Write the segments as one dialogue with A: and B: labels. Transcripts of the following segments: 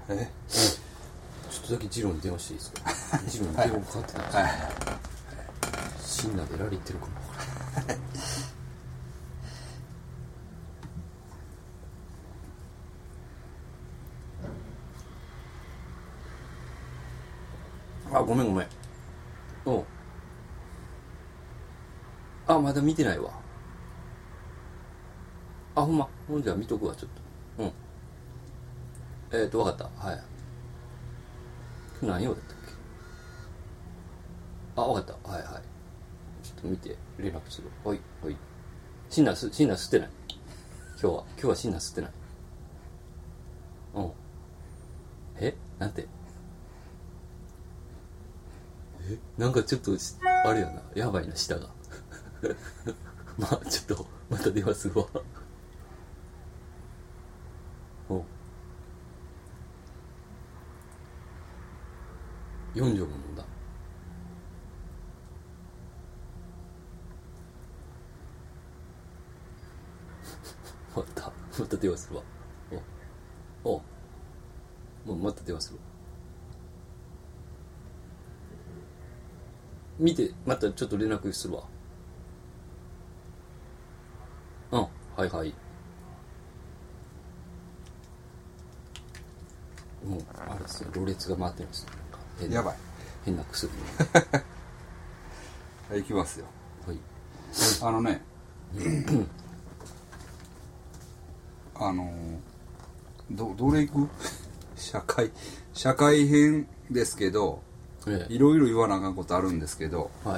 A: ちょっとだけジローに電話していいですか？ジローに電話かかってたんですよ、はい、シンナでラリー行ってるかもわからないあ、ごめんうんあ、まだ見てないわ。あ、ほんま。ほんじゃ見とくわ、ちょっと。わかった。はい。何曜だったっけ？あ、わかった。はいはい。ちょっと見て、連絡する。はい、はい。シンナー吸ってない。今日はシンナー吸ってない。なんて？なんかちょっと、あれやな。やばいな、舌が。まあ、ちょっと、また電話するわ。4錠も飲んだ。また電話するわ。もうまた電話するわ。見て、またちょっと連絡するわ。はいはい。もうあれですよ、ろれつが回ってるんですよ。なんか
B: やばい。
A: 変な薬。
B: はい、行きますよ。
A: はい。 ど
B: れ行く？社会編ですけど、いろいろ言わなあかんことあるんですけど、
A: はい。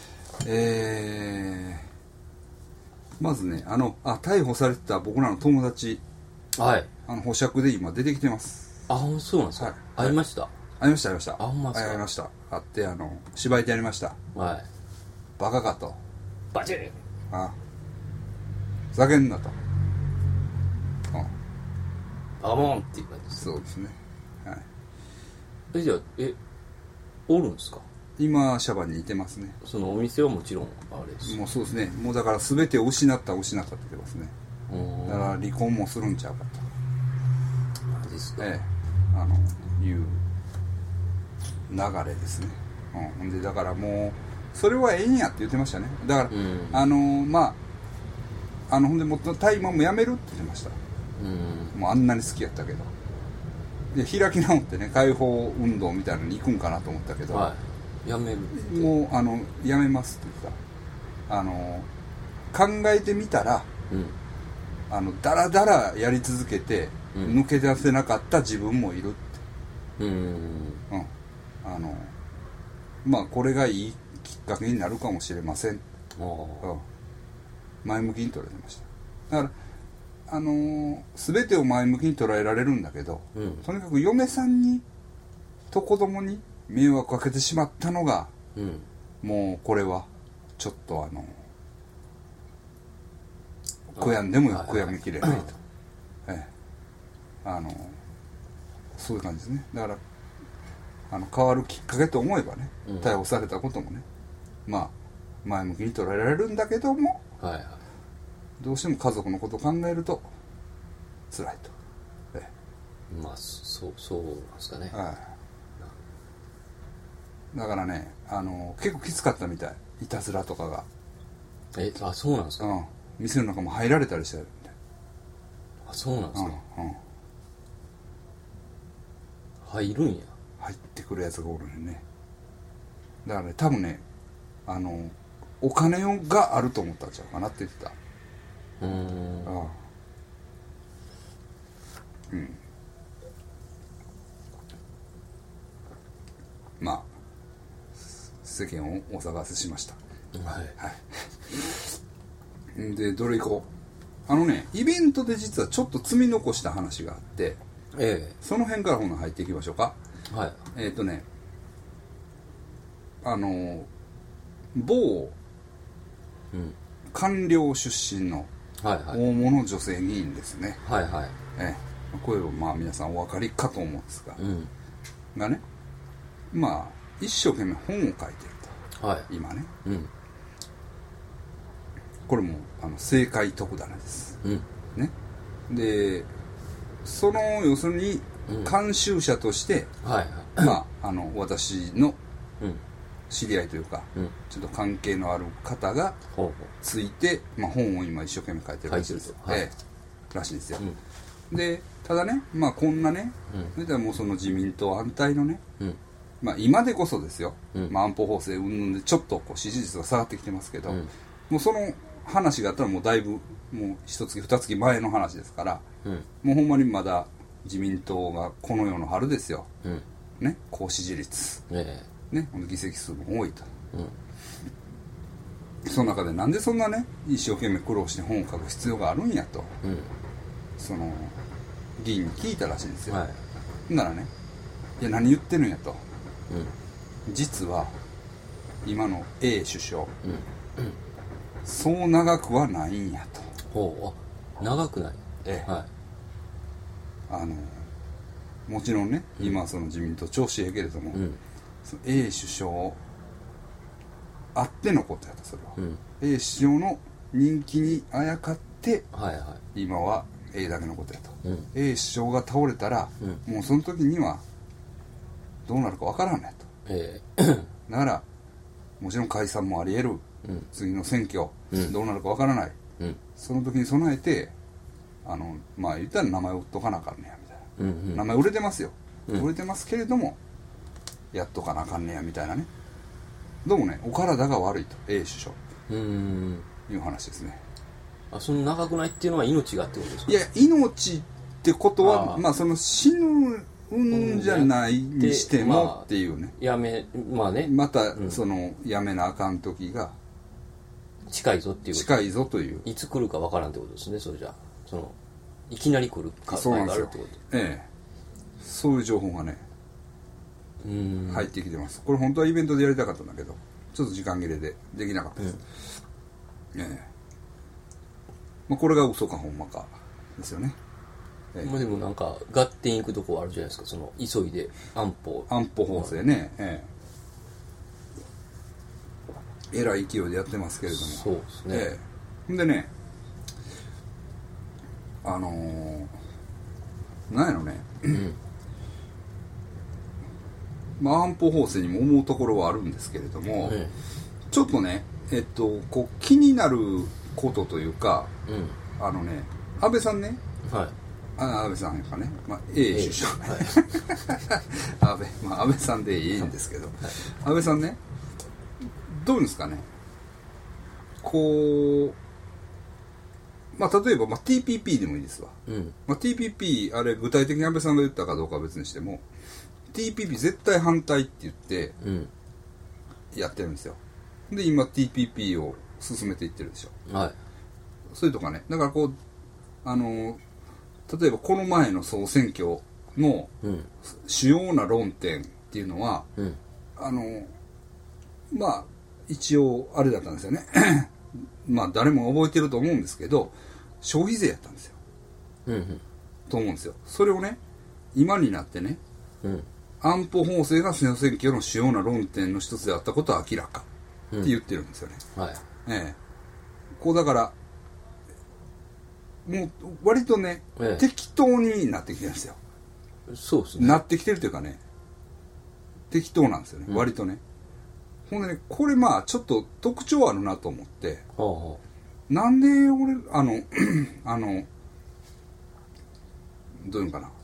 B: まずね、逮捕されてた僕らの友達、
A: はい。
B: 保釈で今出てきてます。
A: あ、そうなんですか。会いました。
B: 会いました。
A: あ、ほんまですか。
B: 会いました。会って、芝居でやりました。
A: はい。
B: バカかと。
A: バチッ。
B: ふざけんなと。
A: バモンっていう感じです。
B: そうですね。はい。
A: じゃあ、おるんですか？
B: 今、シャバにいてますね。
A: そのお店はもちろん、あれです。
B: もうそうですね。もうだから全てを失ったって言ってますね。だから離婚もするんちゃうかと。
A: マジですか？
B: いう流れですね。でだからもうそれはええんやって言ってましたね。だから、ほんでもう大麻もやめるって言ってました。もうあんなに好きやったけど。で開き直ってね、解放運動みたいなのに行くんかなと思ったけど、
A: はい、やめるって。
B: もうやめますって言った。考えてみたら、だらだらやり続けて、抜け出せなかった自分もいるって。まあこれがいいきっかけになるかもしれません。前向きに捉えてました。だから全てを前向きに捉えられるんだけど、とにかく嫁さんにと子供に迷惑かけてしまったのが、もうこれはちょっと悔やんでも悔やみきれないと、そういう感じですね。だから変わるきっかけと思えばね、逮捕されたこともね、まあ前向きに捉えられるんだけども、どうしても家族のことを考えると辛いと。
A: まあそうなんですかね。
B: だからね、結構きつかったみたい、いたずらとかが。
A: そうなんですか。
B: 店の中も入られたりしたみたい。
A: そうなんですか。入るんや。
B: 入ってくるやつがおるね。だからね、多分ね、お金があると思ったんちゃうかなって言ってた。まあ世間をお騒がせしました。でどれ行こう。イベントで実はちょっと積み残した話があって、その辺からほな入っていきましょうか。某官僚出身の大物女性議員ですね。これをまあ皆さんお分かりかと思うんですが、がね、まあ一生懸命本を書いてると、今ね、これも政界特ダネです、ね。でその要するに監修者として、
A: はいはい
B: まあ、私の
A: うん
B: 知り合いというか、
A: うん
B: ちょっと関係のある方が
A: ほうほ
B: ついて、まあ、本を今一生懸命書いてるらしいですよ、
A: 書いてる
B: らしいですよ、
A: う、
B: でただね、まあ、こんなね、それではもうその自民党安泰のね、
A: うん
B: まあ、今でこそですよ、
A: うん
B: まあ、安保法制云々でちょっとこう支持率が下がってきてますけど、
A: うん
B: もうその話があったらもうだいぶもう一月二月前の話ですから、
A: うん
B: もうほんまにまだ自民党がこの世の春ですよ、
A: うん
B: ね、高支持率、
A: え
B: ね、議席数も多いと、
A: え
B: その中でなんでそんなね一生懸命苦労して本を書く必要があるんやと、
A: うん
B: その議員に聞いたらしいんですよ、
A: はい
B: ほんならね、いや何言ってるんやと、
A: うん
B: 実は今の A 首相、
A: うん
B: そう長くはないんやと、
A: ほう長くない
B: は
A: い
B: もちろんね、今その自民党調子ええけれども、
A: うん
B: その A 首相あってのことやと、それは、
A: うん
B: A 首相の人気にあやかって
A: はいは
B: 今は A だけのことやと、
A: いうん
B: A 首相が倒れたら、もうその時にはどうなるかわからんねと、
A: え
B: だからもちろん解散もあり得る、
A: うん
B: 次の選挙、
A: うん
B: どうなるかわからない、
A: うん
B: その時に備えてまあ言ったら名前を売っとかなあかんねやみたいな、
A: うんうん
B: 名前売れてますよ、
A: うん
B: 売れてますけれどもやっとかなあかんねやみたいなね、どうもねお体が悪いと A 首相
A: うん
B: いう話ですね。
A: あその長くないっていうのは命がってことですか。
B: いや命ってことは
A: あー
B: まあその死ぬんじゃないにして
A: まあ
B: もっていうね、
A: まあね
B: また
A: うん
B: そのやめなあかん時が
A: 近いぞっていうこと
B: 近いぞという、
A: いつ来るかわからんってことですね。それじゃあそのいきなり来る可
B: そうなんですよ
A: 能性があるってこと。
B: ええそういう情報がね
A: うん
B: 入ってきてます。これ本当はイベントでやりたかったんだけどちょっと時間切れでできなかったです、ええまあ、これが嘘かほんまかですよね、ええ
A: まあでもなんか合点いくとこあるじゃないですか。その急いで安保
B: 安保法制ね、えらい勢いでやってますけれども、
A: そうですね、
B: ほんでねなんやろね、まあ安保法制にも思うところはあるんですけれども、
A: うん
B: ちょっとねこう気になることというか、
A: うん
B: 安倍さんね、
A: はい
B: 安倍さんかね、まあ、A 首相、
A: はい
B: 安倍さんでいいんですけど、安倍さんねどういうんですかね、こうまあ例えば、まあ、TPP でもいいですわ、
A: うん
B: まあ、TPP あれ具体的に安倍さんが言ったかどうかは別にしても TPP 絶対反対って言って
A: うん
B: やってるんですよ。で今 TPP を進めていってるでしょ。
A: はい
B: それとかね、だからこう例えばこの前の総選挙の
A: うん
B: 主要な論点っていうのは
A: うん
B: まあ一応あれだったんですよねまあ誰も覚えてると思うんですけど消費税やったんですよ
A: うん
B: と思うんですよ。それをね今になってね
A: うん
B: 安保法制が総選挙の主要な論点の一つであったことは明らかって言ってるんですよね、
A: はい
B: こうだからもう割とね、
A: ええ
B: 適当になってきてるんですよ。
A: そうですね
B: なってきてるというかね適当なんですよね、割とね。ほんでねこれまあちょっと特徴あるなと思って
A: は
B: なんで俺どういうのかな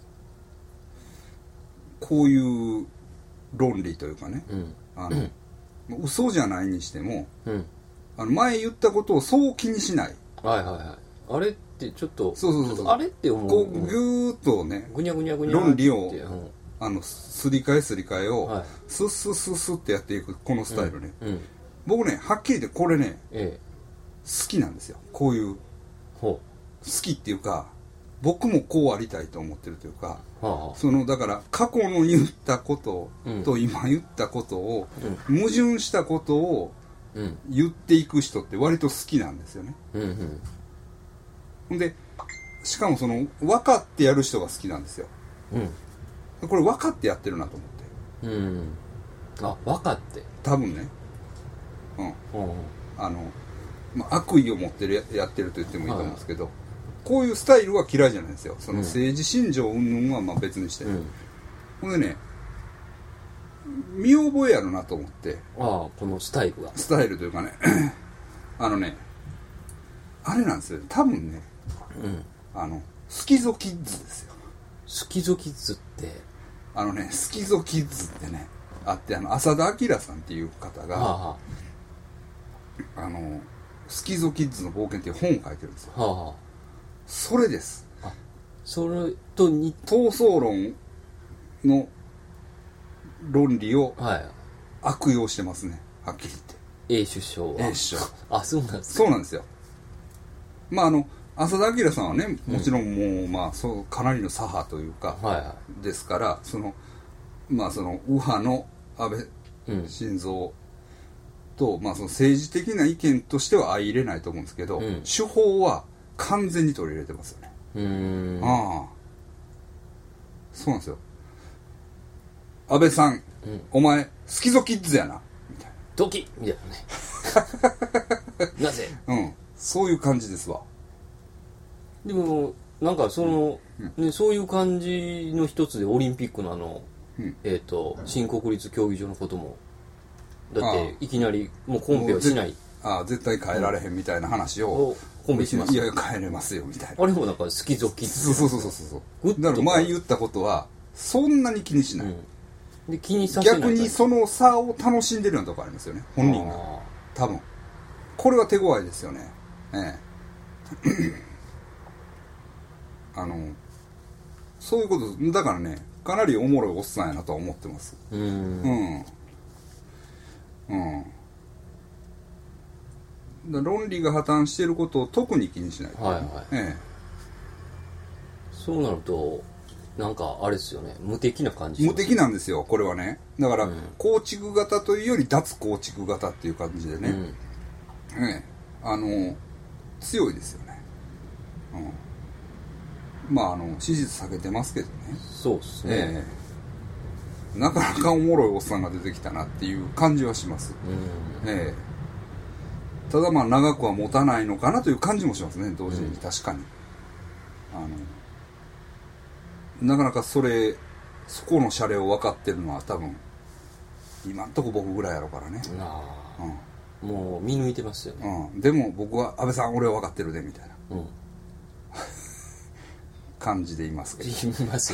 B: こういう論理というかね
A: あはあうん
B: 嘘じゃないにしても
A: うん
B: 前言ったことをそう気にしない
A: はいはいはいあれってちょっと
B: そう
A: ちょっとあれって思う
B: こうぎゅーっとね
A: ぐにゃぐにゃぐにゃ
B: 論理を
A: って
B: すり替えを、
A: はい
B: スッスッスッスッってやっていくこのスタイルね、
A: うん
B: 僕ねはっきり言ってこれね
A: ええ
B: 好きなんですよ。こういう
A: ほ
B: 好きっていうか僕もこうありたいと思ってるというか
A: うはあはあ
B: だから過去の言ったことと今言ったことを、矛盾したことを
A: うん
B: 言っていく人って割と好きなんですよね。
A: うんうん
B: ほんでしかも分かってやる人が好きなんですよ。これ分かってやってるなと思って
A: うんあ分かって
B: 多分ね
A: うん
B: まあ、悪意を持ってやってると言ってもいいと思うんですけど、 こういうスタイルは嫌いじゃないですよ。その政治信条云々はまあ別にして、ほんでね、見覚えやるなと思って。
A: ああ、このスタイルが。
B: スタイルというかね、あれなんですよ。多分ね、スキゾキッズですよ。
A: スキゾキッズって、
B: スキゾキッズってね、あって、浅田明さんっていう方が、スキゾキッズの冒険っていう本を書いてるんですよ。それです。
A: それと
B: 闘争論の論理を悪用してますね、はっきり言って。
A: A 首相は。
B: A 首相。
A: あ、そうなんですか。
B: そうなんですよ。まあ浅田明さんはね、もちろんもう、まあ、そう、かなりの左派というか、ですから、まあ、右派の安倍晋三と、まあ、その政治的な意見としては相入れないと思うんですけど、手法は完全に取り入れてますよね。ああ。そうなんですよ。安倍さん、お前、スキゾキッズやな。みたいな。
A: ドキみたいなね。なぜ
B: そういう感じですわ。
A: でもなんかね、そういう感じの一つでオリンピックの新国立競技場のこともだっていきなりもうコンペはしない、
B: 絶対変えられへんみたいな話を
A: コンペします。
B: いや変えれますよみたいな。
A: あれもなんかスキゾキッズ。
B: そうだから前言ったことはそんなに気にしない、
A: で気にさせない。
B: 逆にその差を楽しんでるようなとこありますよね、本人が。多分これは手強いですよね。そういうことだからね、かなりおもろいおっさんやなとは思ってます。論理が破綻していることを特に気にしない。
A: そうなるとなんかあれですよね、無敵な感じ。
B: 無敵なんですよこれはね。だから、構築型というより脱構築型っていう感じでね、強いですよね。まあ支持率下げてますけどね。
A: そうですね、
B: なかなかおもろいおっさんが出てきたなっていう感じはします。ただまあ長くは持たないのかなという感じもしますね、同時に。確かになかなかそこのシャレを分かってるのは多分今んとこ僕ぐらいやろうからね。
A: もう見抜いてますよね。
B: でも僕は安倍さん俺は分かってるでみたいな、感じでいますけど。
A: います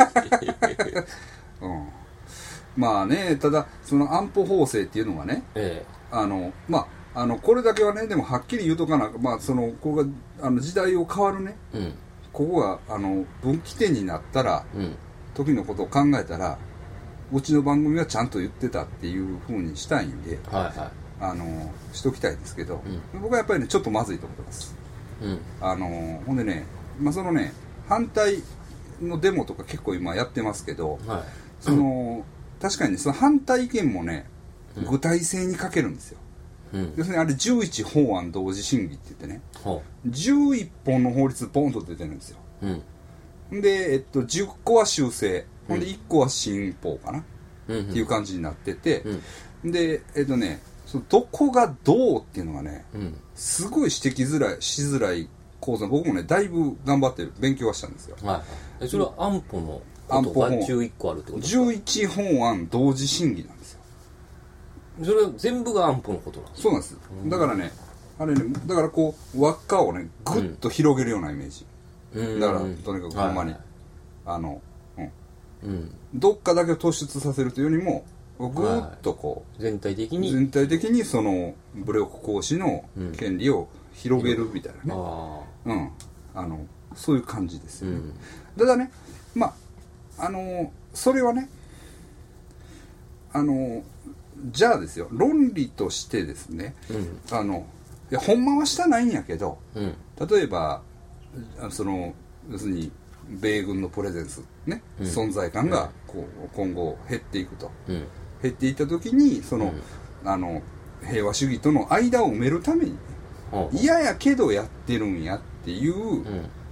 B: まあね、ただその安保法制っていうのはね、まあこれだけはね、でもはっきり言うとかな、まあここが時代を変わるね、ここが分岐点になったら、時のことを考えたらうちの番組はちゃんと言ってたっていう風にしたいんで、しときたいですけど、僕はやっぱりねちょっとまずいと思ってます。ほんでね、まあ反対のデモとか結構今やってますけど、確かにね、その反対意見もね、具体性に欠けるんですよ。要するにあれ11法案同時審議って言ってね、11本の法律ポンと出てるんですよ。で、10個は修正、ほんで1個は新法かな、っていう感じになってて、で、どこがどうっていうのがね、すごい指摘しづらい構造。僕もねだいぶ頑張って勉強はしたんですよ。
A: それは安保のことが11個あるってことですか
B: ？11法案同時審議なんですよ。
A: それは全部が安保のことなんですか？
B: そうなんです。だからね、あれね、だからこう輪っかをねグッと広げるようなイメージ、だからとにかくほんまにどっかだけを突出させるというよりもぐーっとこう
A: 全体的に
B: その武力行使の権利を広げるみたいなね、そういう感じですよね。ただね、まあそれはね、じゃあですよ、論理としてですね、いやほんまはしたないんやけど、例えば要するに米軍のプレゼンスね、存在感がこう今後減っていくと、減っていった時に平和主義との間を埋めるために、嫌やけどやってるんやっていう、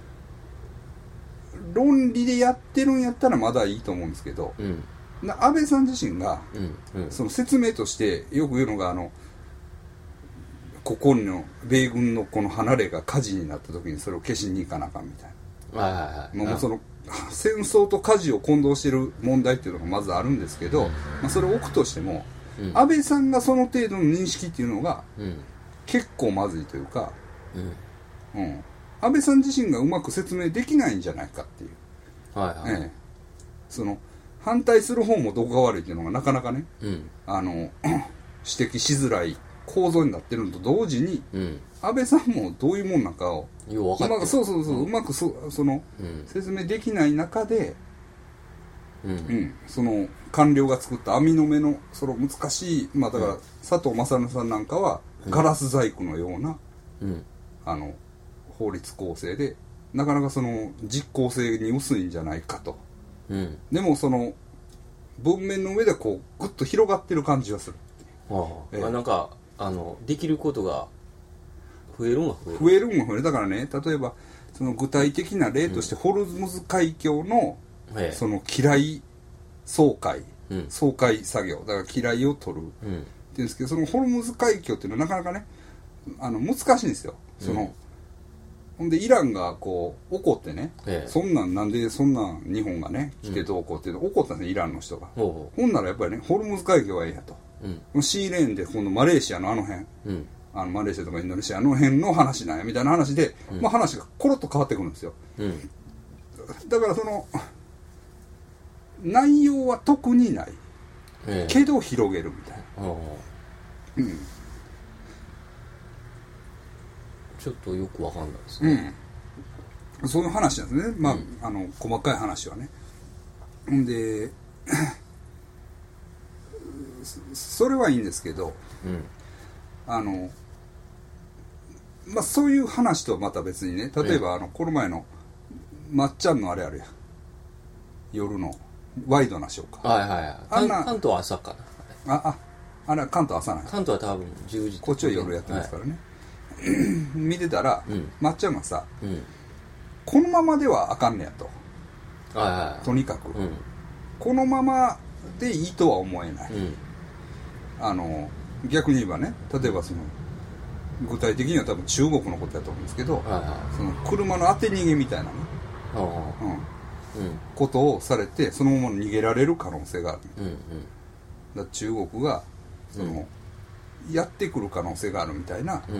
B: 論理でやってるんやったらまだいいと思うんですけど、安倍さん自身が、その説明としてよく言うのがここの米軍のこの離れが火事になった時にそれを消しに行かなあかんみたいな、
A: はいはいはい、
B: もうその戦争と火事を混同している問題っていうのがまずあるんですけど、まあ、それを置くとしても、安倍さんがその程度の認識っていうのが結構まずいというか、安倍さん自身がうまく説明できないんじゃないかっていう、はいはい、その反対する方もどこが悪いっていうのがなかなかね、指摘しづらい構造になってるのと同時に、安倍さんもどういうもんなんかをうまくその、説明できない中で、その官僚が作った網の目のその難しい、まあだから佐藤正則さんなんかはガラス細工のような、法律構成でなかなかその実効性に薄いんじゃないかと、でもその文面の上でこうグッと広がってる感じがする。
A: なんかできることが増えるんは
B: 増えるだからね、例えばその具体的な例として、ホルムズ海峡のその機雷掃海、掃海作業だから機雷を取るっていうんですけど、そのホルムズ海峡っていうのはなかなかね難しいんですよ。そのほんでイランがこう怒ってね、そんなんなんでそんなん日本がね来てどうこうっていうの怒ったんですね、イランの人が。ほんならやっぱりね、ホルムズ海峡はええやと、シーレーンで今度マレーシアの辺、マレーシアとかインドネシアの辺の話なんやみたいな話で、まあ、話がコロッと変わってくるんですよ、だからその内容は特にない、けど広げるみたいな、
A: ちょっとよくわかんないですね、
B: そういう話なんですね、まあ細かい話はね。んでそれはいいんですけど、まあそういう話とはまた別にね、例えばこの前のまっちゃんのあれあるや、夜のワイドなショーか、
A: はいはいはい、関東は朝か
B: な、あれは関東朝なんや。
A: 関東は多分10時、
B: こっちは夜やってますからね、見てたら、まっちゃんがさ、このままではあかんねやと、とにかく、このままでいいとは思えない、逆に言えばね、例えばその具体的には多分中国のことだと思うんですけど、その車の当て逃げみたいなね、ことをされてそのまま逃げられる可能性がある、だ中国がその、やってくる可能性があるみたいな、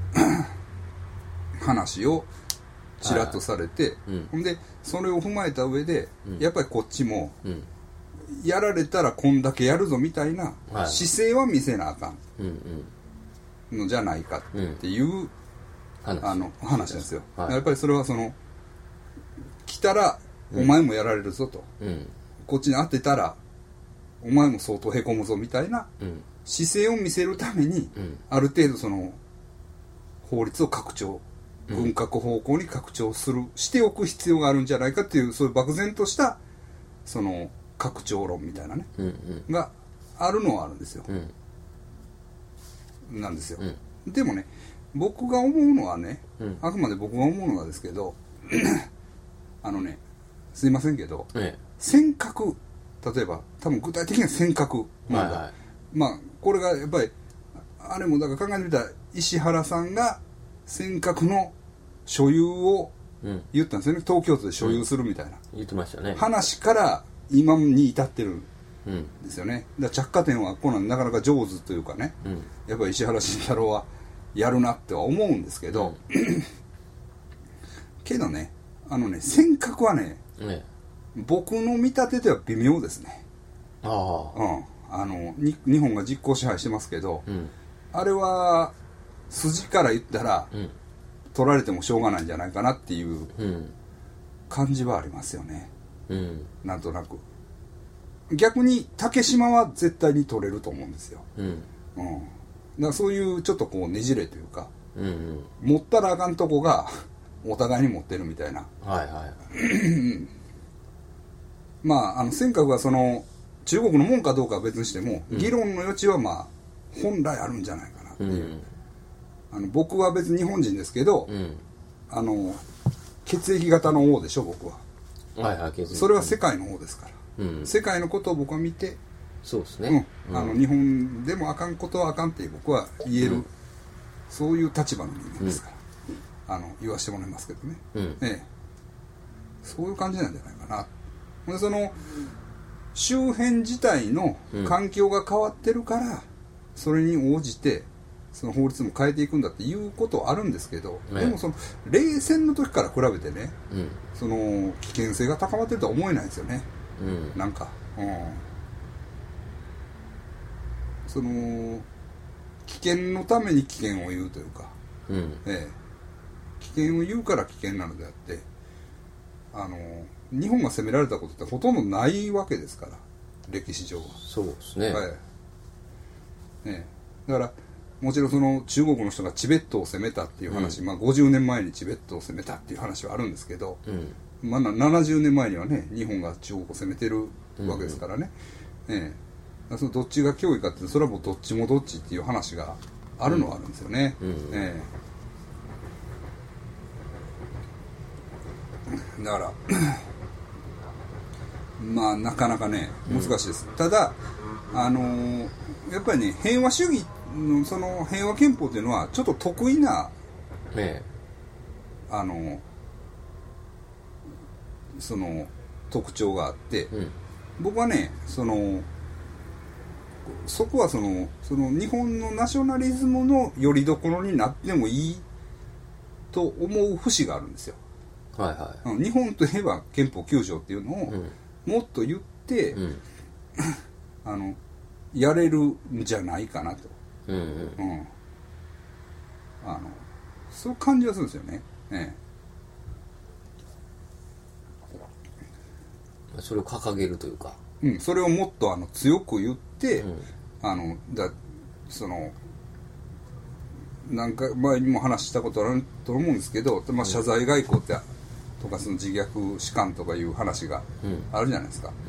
B: 話をちらっとされて、ほんでそれを踏まえた上で、やっぱりこっちも、やられたらこんだけやるぞみたいな姿勢は見せなあかんのじゃないかっていう、話なんですよ、やっぱりそれはその来たらお前もやられるぞと、こっちに当てたらお前も相当へこむぞみたいな姿勢を見せるために、ある程度その法律を拡張、軍拡方向に拡張しておく必要があるんじゃないかっていう、そういう漠然としたその拡張論みたいなね、があるのはあるんですよ、なんですよ、でもね、僕が思うのはね、あくまで僕が思うのはですけどすいませんけど、尖閣、例えば多分具体的には尖閣問題、まあこれがやっぱりあれもだから考えてみたら、石原さんが尖閣の所有を言ったんですよね、東京都で所有するみたいな、
A: 言ってましたね、
B: 話から今に至ってるんですよね。だから着火点はこんなんなかなか上手というかね、やっぱり石原慎太郎はやるなっては思うんですけど、けどね、尖閣はね、僕の見立てでは微妙ですね。日本が実効支配してますけど、あれは筋から言ったら、取られてもしょうがないんじゃないかなっていう感じはありますよね、なんとなく。逆に竹島は絶対に取れると思うんですよ、だからそういうちょっとこうねじれというか、持ったらあかんとこがお互いに持ってるみたいな、まあ尖閣がその中国のもんかどうかは別にしても、議論の余地はまあ本来あるんじゃないかなっていう、僕は別に日本人ですけど、血液型の王でしょ僕は、それは世界の王ですから、世界のことを僕は見て、
A: そうですね、
B: 日本でもあかんことはあかんって僕は言えるそういう立場の人間ですから、言わせてもらいますけどね、そういう感じなんじゃないかな。でその周辺自体の環境が変わってるから、それに応じてその法律も変えていくんだっていうことはあるんですけど、でもその冷戦の時から比べてね、その危険性が高まってるとは思えないんですよね、なんか、その危険のために危険を言うというか、危険を言うから危険なのであって、日本が攻められたことってほとんどないわけですから、歴史上は。
A: そうですね、
B: だからもちろんその中国の人がチベットを攻めたっていう話、50年前にチベットを攻めたっていう話はあるんですけど、70年前にはね日本が中国を攻めてるわけですからね、そのどっちが脅威かって、それはもうどっちもどっちっていう話があるのはあるんですよね、だからまあなかなかね難しいです、ただやっぱりね平和主義のその平和憲法っていうのはちょっと得意な、その特徴があって、僕はねそこはその日本のナショナリズムの拠り所になってもいいと思う節があるんですよ、日本といえば憲法9条っていうのをもっと言って、やれるんじゃないかなと、そういう感じがするんですよね、
A: それを掲げるというか、
B: それをもっと強く言って、そのなんか前にも話したことあると思うんですけど、謝罪外交ってとかその自虐史観とかいう話があるじゃないですか、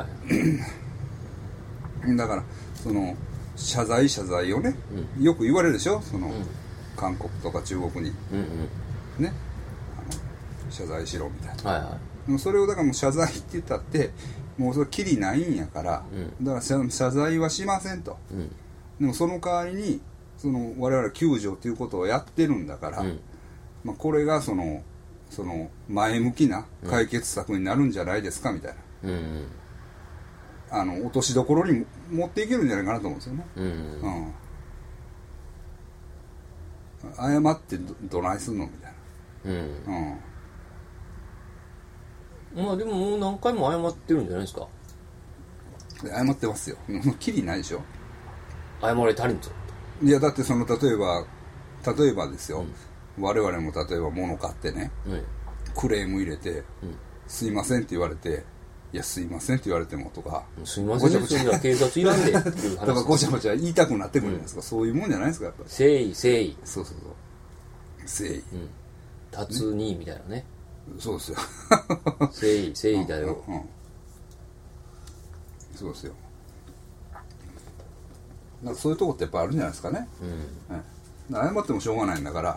B: だからその謝罪をね、よく言われるでしょ、その、韓国とか中国に、ね謝罪しろみたいな、でもそれをだからもう謝罪って言ったってもうそれきりないんやから、だから謝罪はしませんと、でもその代わりにその我々9条ということをやってるんだから、これがその前向きな解決策になるんじゃないですかみたいな、落としどころに持っていけるんじゃないかなと思うんですよね、謝ってどないすんのみたいな、
A: まあでももう何回も謝ってるんじゃないですか。
B: 謝ってますよ、もうきりないでしょ、
A: 謝れ足りんぞ。
B: いやだってその例えばですよ、我々も例えば物買ってね、クレーム入れて、すいませんって言われて、いやすいませんって言われてもとか、
A: すいませんって言われて警察いらんでっていう話
B: だからごちゃごちゃ言いたくなってくるじゃないですか、そういうもんじゃないですか、やっぱり
A: 誠意
B: そう誠意、
A: 立つにみたいなね、
B: そうですよ
A: 誠意だよ、
B: そうですよ、なんかそういうとこってやっぱあるんじゃないですかね、謝ってもしょうがないんだから、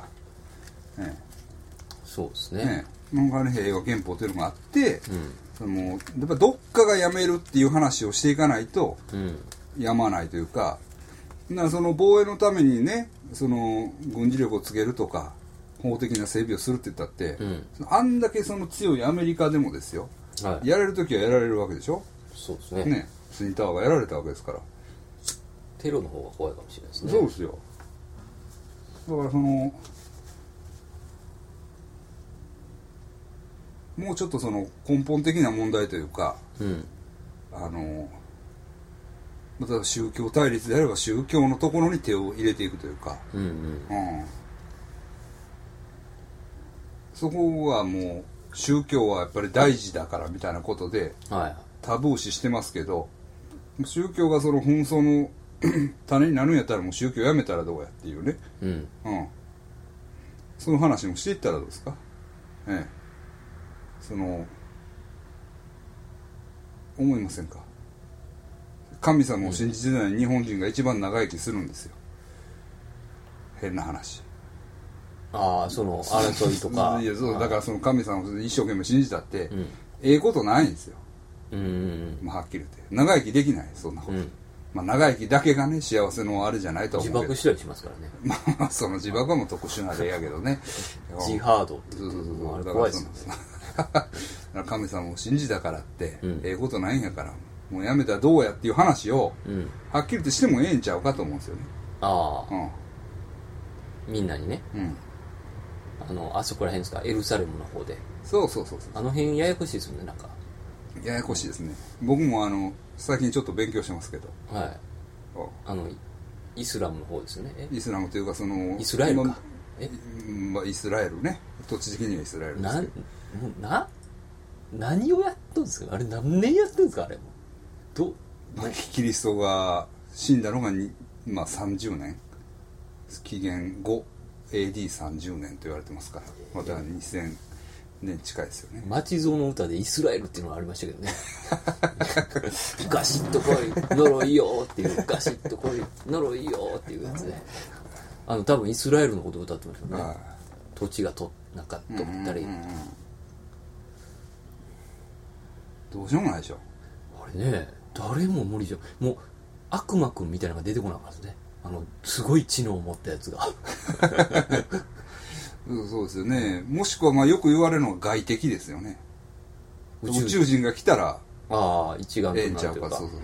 A: そうですね、
B: なんかね平和憲法というのがあって、そのやっぱどっかがやめるっていう話をしていかないとやまないというか、その防衛のためにねその軍事力をつけるとか法的な整備をするって言ったって、あんだけその強いアメリカでもですよ、やれるときはやられるわけでしょ。
A: そうですね。
B: ツインタワーがやられたわけですから。
A: テロの方が怖いかもしれないですね。
B: そうですよ。だからそのもうちょっとその根本的な問題というか、また宗教対立であれば宗教のところに手を入れていくというか、そこはもう宗教はやっぱり大事だからみたいなことでタブー視してますけど、宗教がその紛争の種になるんやったらもう宗教やめたらどうやっていうね、その話もしていったらどうですか。その思いませんか。神様を信じてない日本人が一番長生きするんですよ。変な話。
A: ああ、その争いとか
B: いやそうだからその神様を一生懸命信じたって、ええことないんですよ、はっきり言って長生きできないそんなこと、 まあ長生きだけがね幸せのあれじゃないと思うけど、
A: 自爆したりしますからね。
B: まあその自爆はもう特殊な例やけどね
A: ジハードって
B: そうそうそう
A: もうあれ
B: だか
A: 怖いですよ
B: らそのだから神様を信じたからって
A: うん
B: ええことないんやから、もうやめたらどうやっていう話を
A: うん
B: はっきり言ってしてもええんちゃうかと思うんですよね。
A: ああ
B: うん
A: みんなにねあそこら辺ですか、エルサレムの方で
B: そうそうそうそう
A: あの辺ややこしいですよねなんか。
B: ややこしいですね。僕も最近ちょっと勉強してますけど、
A: はいイスラムの方ですよね。
B: イスラムというかその
A: イスラエルか
B: まあ、イスラエルね、土地的にはイスラエルですけど、
A: 何をやっとんですかあれ、何年やってんですかあれも
B: キリストが死んだのがまあ、30年紀元 5AD30 年と言われてますから、また2000年近いですよね。
A: 町蔵の歌でイスラエルっていうのがありましたけどねガシッと来い呪いよっていうガシッと来い呪いよっていうやつで多分イスラエルのことを歌ってましたね。土地がなんか取ったり、
B: どうしようもないでしょ
A: あれね、誰も無理じゃん。もう悪魔くんみたいなのが出てこなかったですね。すごい知能を持ったやつが
B: そうですよね。もしくはまあよく言われるのは外敵ですよね。宇宙人が来たら
A: 一丸と
B: ええんちゃうか。
A: なるというか。
B: そうそう
A: なる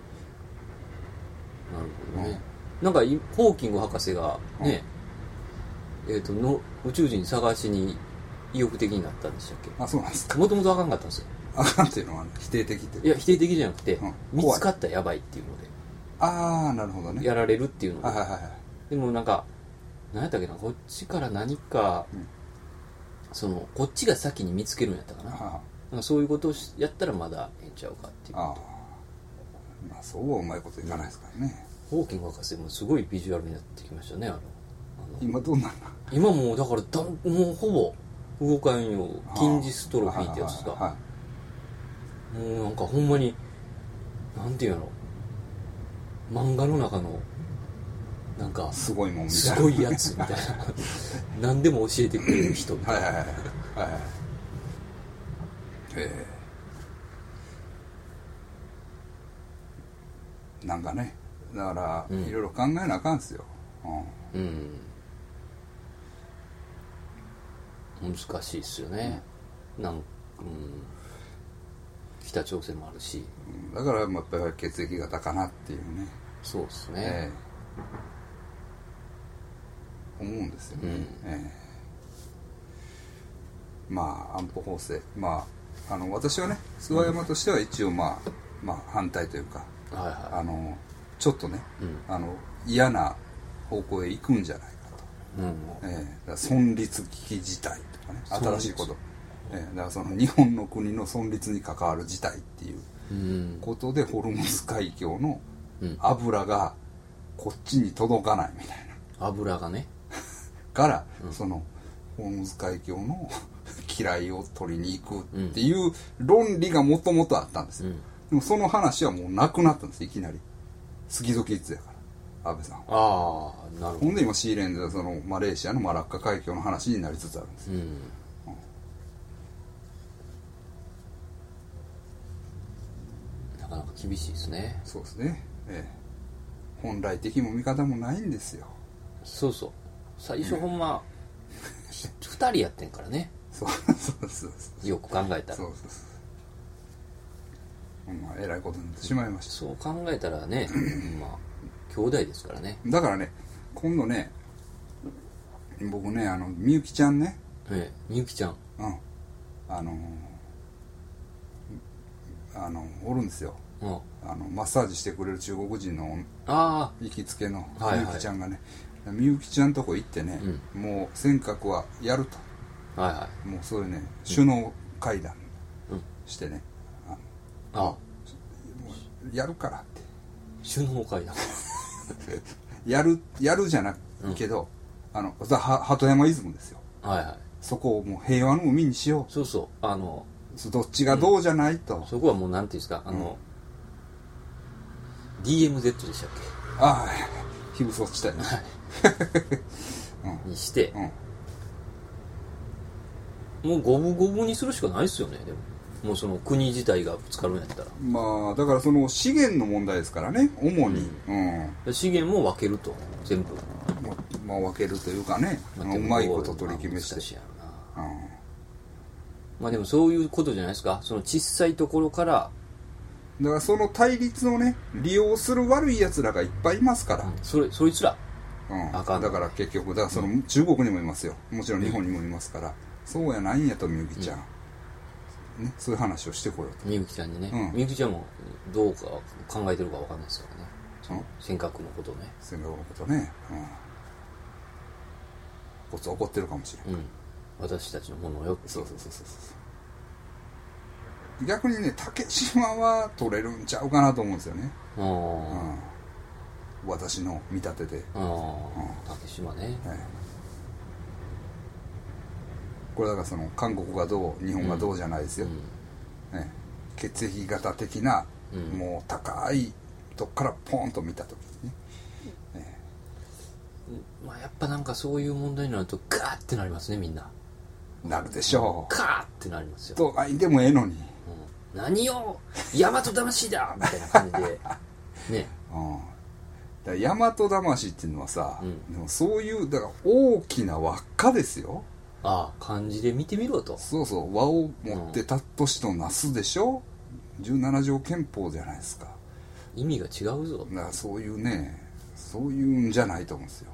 A: ほどね。なんかホーキング博士がね、宇宙人探しに意欲的になったんでしたっけ。
B: あ、そうなんですか。
A: もともとあかんかったんですよ。
B: あかんっていうのは否定的って
A: いや否定的じゃなくて、見
B: 怖い
A: つかったらやばいっていうので
B: ああなるほどね。
A: やられるっていうので、
B: はいはいはい。
A: でもなんか何やったっけな、こっちから何か、こっちが先に見つけるんやったかな、なんかそういうことをやったらまだええんちゃうかっていう。
B: まあそうはうまいこといかないですからね。
A: ホーキング博士もすごいビジュアルになってきましたね。
B: 今どうなんの。
A: 今もうだからもうほぼ動かんよう金字ストロフィーってやつが、もうなんかほんまになんていうの、漫画の中のなんか
B: すごいもんみたいな、
A: すごいやつみたいな何でも教えてくれる人みたいな。
B: はいなんかね、だからいろいろ考えなあかんですよ。
A: 難しいっすよね。北朝鮮もあるし、
B: だからやっぱり血液型かなっていうね。
A: そうですね、
B: 思うんですよね。まあ安保法制、まあ私はね諏訪山としては一応まあ反対というか、ちょっとね、嫌な方向へ行くんじゃないかと、だから存立危機事態とかね、新しいこと、だからその日本の国の存立に関わる事態っていうことで、ホルムズ海峡の油がこっちに届かないみたいな、
A: 油がね
B: からそのホルムズ海峡の嫌いを取りに行くっていう論理がもともとあったんですよ。でもその話はもうなくなったんです、いきなり。スキゾキッズやから安倍さんは。
A: なるほど。
B: ほんで今シーレンでそのマレーシアのマラッカ海峡の話になりつつあるんですよ。
A: なかなか厳しいですね。
B: そうですね、本来敵も味方もないんですよ。
A: そうそう、最初ほんま2人やってんからね。
B: そう
A: よく考えたら
B: まあえらいことになってしまいました。
A: そう考えたらねまあ兄弟ですからね。
B: だからね今度ね、僕ねみゆきちゃんね、
A: みゆきちゃん
B: おるんですよ。マッサージしてくれる中国人の行きつけのみゆきちゃんがね、みゆきちゃんとこ行ってね、もう尖閣はやると、もうそういうね首脳会談してね、やるからって
A: 首脳会談
B: やるじゃないけど、鳩山イズムですよ。そこをもう平和の海にしよう。
A: そうそう
B: どっちがどうじゃないと、
A: そこはもうなんていうんですか、DMZ でしたっけ、
B: 非武装地帯ね、
A: にして、もう五分五分にするしかないですよね。でももうその国自体がぶつかるんやったら
B: まあだからその資源の問題ですからね主に、
A: 資源も分けると全部
B: まあ分けるというかね、うまいこと取り決めして、
A: まあでもそういうことじゃないですか。その小さいところから
B: だからその対立をね利用する悪いやつらがいっぱいいますから、
A: そいつら、
B: だから結局だからその中国にもいますよ、もちろん日本にもいますから、そうやないんやとみゆきちゃん、ね、そういう話をしてこようと
A: みゆきちゃんにね、みゆきちゃんもどうか考えてるか分かんないですからね、その尖閣のことね、
B: 尖閣のことね、こつ怒ってるかもしれない、
A: 私たちのものをよく
B: そう逆にね竹島は取れるんちゃうかなと思うんですよね、私の見立てで、
A: 竹島ね、
B: これだからその韓国がどう日本がどうじゃないですよ、血液型的な、もう高いとこからポンと見た時にね、
A: まあやっぱなんかそういう問題になるとガーってなりますね、みんな
B: なるでしょう、
A: ガーってなりますよ、
B: とでもええのに、
A: 何を大和魂だみたいな感じでね、
B: だ大和魂っていうのはさ、でもそういうだから大きな輪っかですよ、
A: 漢字で見てみろと、
B: そうそう輪を持ってたっとしとなすでしょ、17条憲法じゃないですか、
A: 意味が違うぞ、
B: だからそういうねそういうんじゃないと思うんですよ、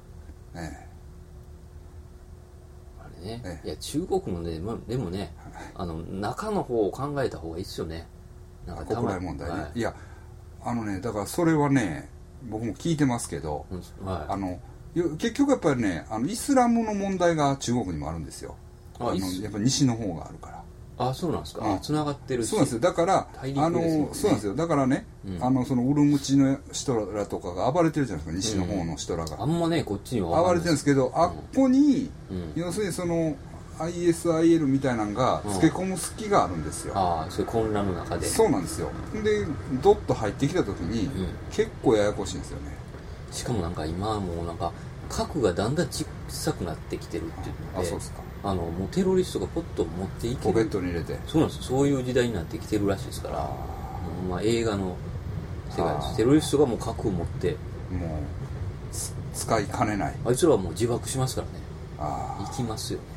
A: あれね、いや中国のね、でもね、中の方を考えた方がいいっすよね、なんか
B: 国内問題ね、いやだからそれはね僕も聞いてますけど、結局やっぱりねイスラムの問題が中国にもあるんですよ、やっぱり西の方があるから、
A: そうなんですか、つながってるし、
B: そうなんですよ、だからそうなんですよ、だからね、そのウルムチの人らとかが暴れてるじゃないですか、西の方の人らが、
A: あんまねこっちには
B: 暴れてるんですけど、あっこに、要するにその ISIL みたいなのがつけ込む隙があるんですよ、
A: そういう混乱の中で、
B: そうなんですよ、でドッと入ってきた時に、結構ややこしいんですよね、
A: しかもなんか今はもうなんか核がだんだん小さくなってきてるっていうので、
B: そうですか、
A: もうテロリストがポッと持っていける、
B: ポケットに入れて、
A: そうなんです、そういう時代になってきてるらしいですから、まあ映画の世界です。テロリストがもう核を持って
B: もう使いかねない、
A: あいつらはもう自爆しますからね、行きますよね、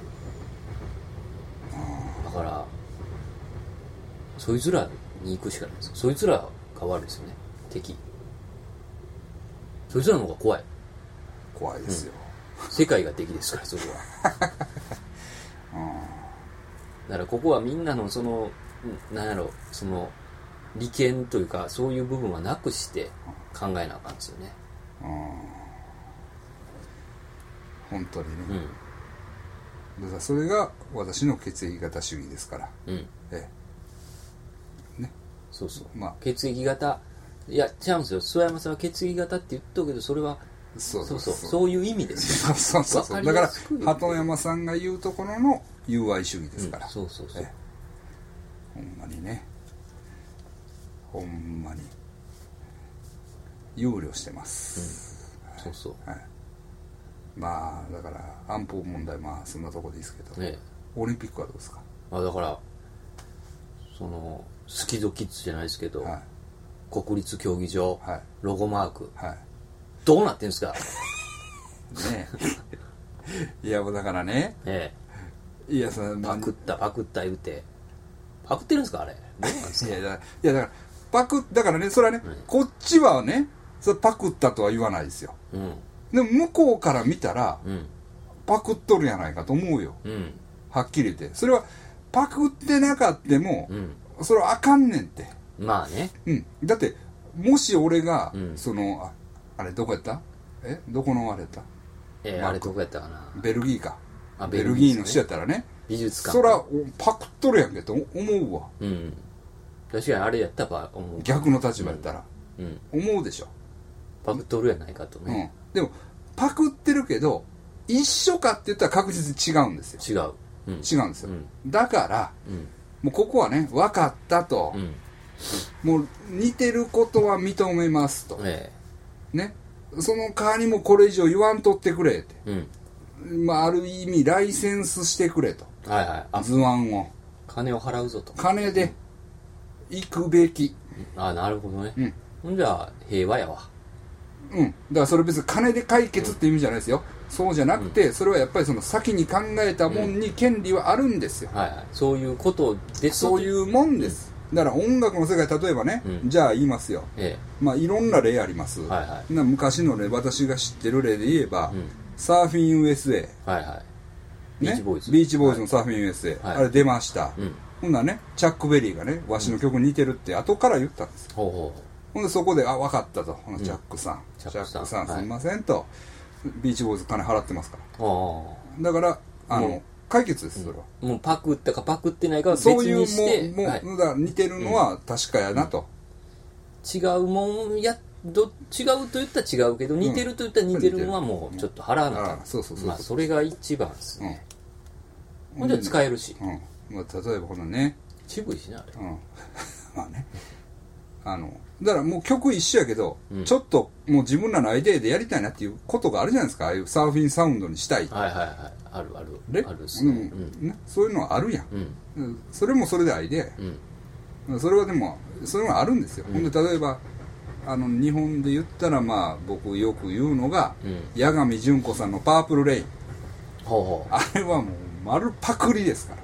A: だからそいつらに行くしかないです。そいつらが悪いですよね、敵、そいつらの方が怖い
B: ですよ、
A: 世界が敵ですから、それはだからここはみんなのそのなんやろ、その利権というかそういう部分はなくして考えなあかんですよね、
B: 本当にね、だからそれが私の血液型主義ですから、ね、
A: そう、血液型、いや違うんですよ、諏訪山さんは血液型って言っとくけど、それはそういう意味ですよ、
B: そうだから鳩山さんが言うところの友愛主義ですから、
A: そう、
B: ほんまにね、ほんまに憂慮してます、まあだから安保問題、まあそんなとこでいいですけど、オリンピックはどうですか。
A: だからそのスキドキッズじゃないですけど、国立競技場、ロゴマーク、どうなってんですか
B: ねいやもうだからね、いや
A: パクった言うてパクってるんですか、あれどうなんですか
B: いやだからだからね、それはね、こっちはねそれパクったとは言わないですよ、でも向こうから見たら、パクっとるやないかと思うよ、はっきり言って。それはパクってなかっても、それはあかんねんって。
A: まあね、
B: だってもし俺が、そのあれどこやった、どこのあれやった、
A: あれどこやったかな、
B: ベルギーか、ベルギーの人やったらね、
A: 美術館、
B: そらパクっとるやんけと思うわ、
A: 確かにあれやったら思う、
B: 逆の立場やったら、思うでしょ、
A: パクっとるやないかとね、
B: でもパクってるけど一緒かって言ったら確実に違うんですよ、違うんですよ、だから、もうここはね分かったと、もう似てることは認めますと、ね、その代わりもこれ以上言わんとってくれって、ある意味ライセンスしてくれと、図案を、
A: 金を払うぞと。
B: 金で行くべき。
A: ああ、なるほどね。ほんじゃ平和やわ。
B: だからそれ別に金で解決って意味じゃないですよ。そうじゃなくて、それはやっぱりその先に考えたもんに権利はあるんですよ。
A: はいはい。そういうことです。
B: そういうもんです。だから音楽の世界、例えばね、じゃあ言いますよ。まあいろんな例あります。はいはい。昔の例、私が知ってる例で言えば、サーフィン USA。
A: はいはい。ビーチボーイズ。
B: ビーチボーイズのサーフィン USA。あれ出ました。ほんならね、チャックベリーがね、わしの曲に似てるって後から言ったんです。ほんでそこで、あ、分かったと。チャックさん。チャックさん、すみませんと。ビーチボーイズ金払ってますから。だから、解決です、それは。
A: もうパクったかパクってないかは別にして。
B: そういう、もう、だから似てるのは確かやなと。
A: 違うもんや、違うと言ったら違うけど、似てると言ったら似てるのはもうちょっと払わなかった。そうそうそう。まあ、それが一番ですね。ほんじゃ使えるし。
B: 例えばこのね。
A: 渋いしな、あれ。
B: まあね。だからもう曲一緒やけど、ちょっともう自分らのアイデアでやりたいなっていうことがあるじゃないですか。ああいうサーフィンサウンドにしたい。
A: はいはいはい。あるある。あるっすね。
B: そういうのはあるやん。それもそれでアイデアや。それはでも、それはあるんですよ。ほんで、例えば、日本で言ったら、まあ、僕よく言うのが、八神純子さんのパープルレイン。あれはもう丸パクリですから。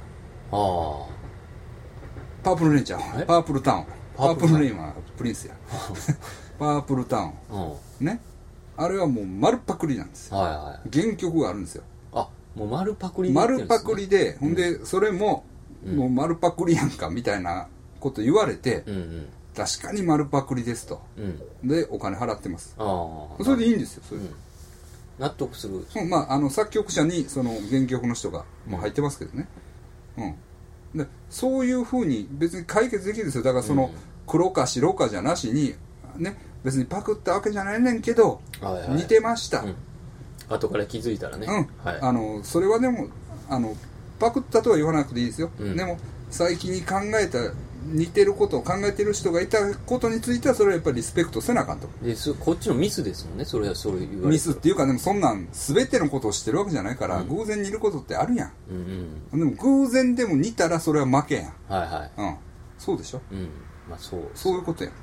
B: パープルレインちゃう。パープルタウン。パープルレインはプリンスや。パープルタウン。ね。あれはもう丸パクリなんですよ。原曲があるんですよ。
A: あ、もう丸パクリ
B: で。丸パクリで、ほんで、それも、もう丸パクリやんか、みたいなこと言われて、確かに丸パクリですと。で、お金払ってます。それでいいんですよ、それ。
A: 納得する。
B: まあ、作曲者に、その原曲の人が、もう入ってますけどね。でそういうふうに別に解決できるんですよ。だからその黒か白かじゃなしにね、別にパクったわけじゃないねんけど、似てました、
A: 後から気づいたらね、
B: それはでもパクったとは言わなくていいですよ、でも最近に考えた似てることを考えてる人がいたことについてはそれはやっぱりリスペクトせなあかんと。
A: こっちのミスですもんね、それはそう言われる。
B: ミスっていうか、でもそんなん全てのことを知ってるわけじゃないから、偶然似ることってあるやん。でも偶然でも似たらそれは負けやん。そうでしょ。
A: まあそう
B: いうことやんか。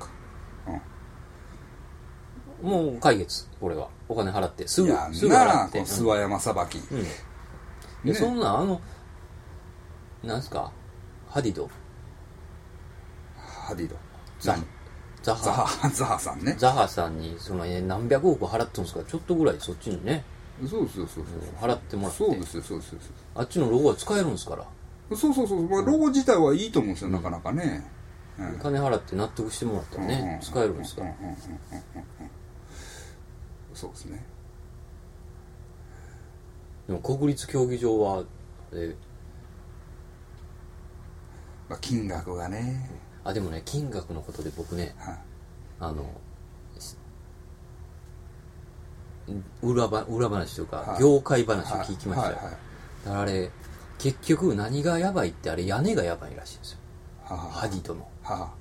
A: もう解決、これはお金払ってすぐ払って
B: 諏訪山さばき。
A: そんななんすか、ハディドザ
B: ハさんね。
A: ザハさんに何百億払ってるんですから、ちょっとぐらいそっちにね、
B: そうですよ、
A: 払ってもらって、
B: そうですよ、
A: あっちのロゴは使えるんですから。
B: そう、まあ、ロゴ自体はいいと思うんですよ、なかなかね。
A: 金払って納得してもらったらね、使えるんですから。
B: そうですね。
A: でも国立競技場は
B: まあ、金額がね。
A: でもね、金額のことで僕ね、裏話というか、業界話を聞きましたよ。だからあれ、結局何がやばいって、あれ屋根がやばいらしいんですよ。ハディドの。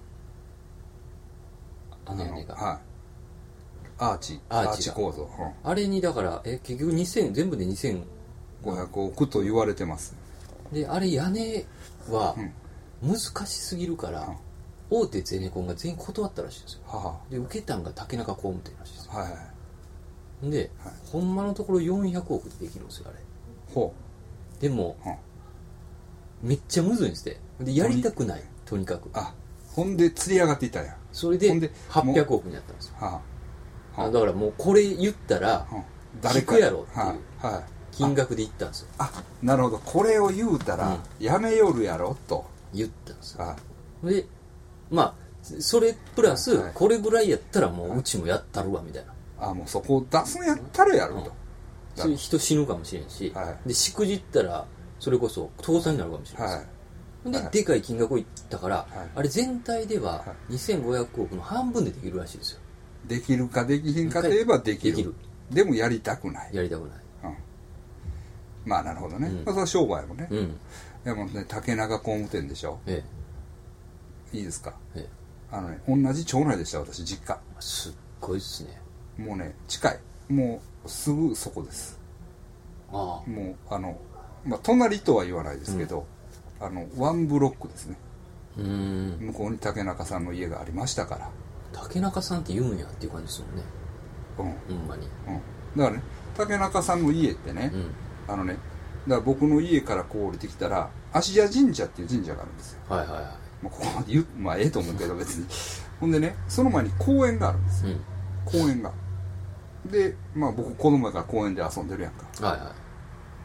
A: 屋根が。
B: アーチ構造。
A: あれにだから、結局全部で2500
B: 億と言われてます。
A: で、あれ屋根は難しすぎるから、大手ゼネコンが全員断ったらしいんですよ。で、受けたんが竹中工務店らしいですよ。で、ほんまのところ400億でできるんですよ、あれ。でも、めっちゃむずいんですって。で、やりたくない、とにかく。
B: ほんで、釣り上がっていったんや。
A: それで、800億になったんですよ。だからもう、これ言ったら、聞くやろっていう金額で言ったんですよ。
B: なるほど。これを言うたら、やめよるやろ、と。
A: 言ったんですよ。で、まあ、それプラス、これぐらいやったらもううちもやったるわみたいな。
B: もうそこを出すのやったらやると。
A: そういう人死ぬかもしれんし、で、しくじったら、それこそ倒産になるかもしれないです。で、でかい金額を言ったから、あれ全体では2500億の半分でできるらしいですよ。
B: できるかできひんかといえばできる。でもやりたくない。
A: やりたくない。
B: まあなるほどね。それは商売もね。でもね、竹中工務店でしょ。いいですか。同じ町内でした、私、実家。
A: すっごいっすね。
B: もうね、近い。もう、すぐそこです。もう、まあ、隣とは言わないですけど、 ワンブロックですね。
A: 向
B: 向こうに竹中さんの家がありましたから。
A: 竹中さんって言うんやっていう感じですもんね。ほんまに。
B: だからね、竹中さんの家ってね、だから僕の家からこう降りてきたら芦屋神社っていう神社があるんですよ。
A: はいはいはい。
B: ここまで言う、ええと思うけど別に。ほんでね、その前に公園があるんですよ。公園が。で、僕子供やから公園で遊んでるやんか。
A: はいはい。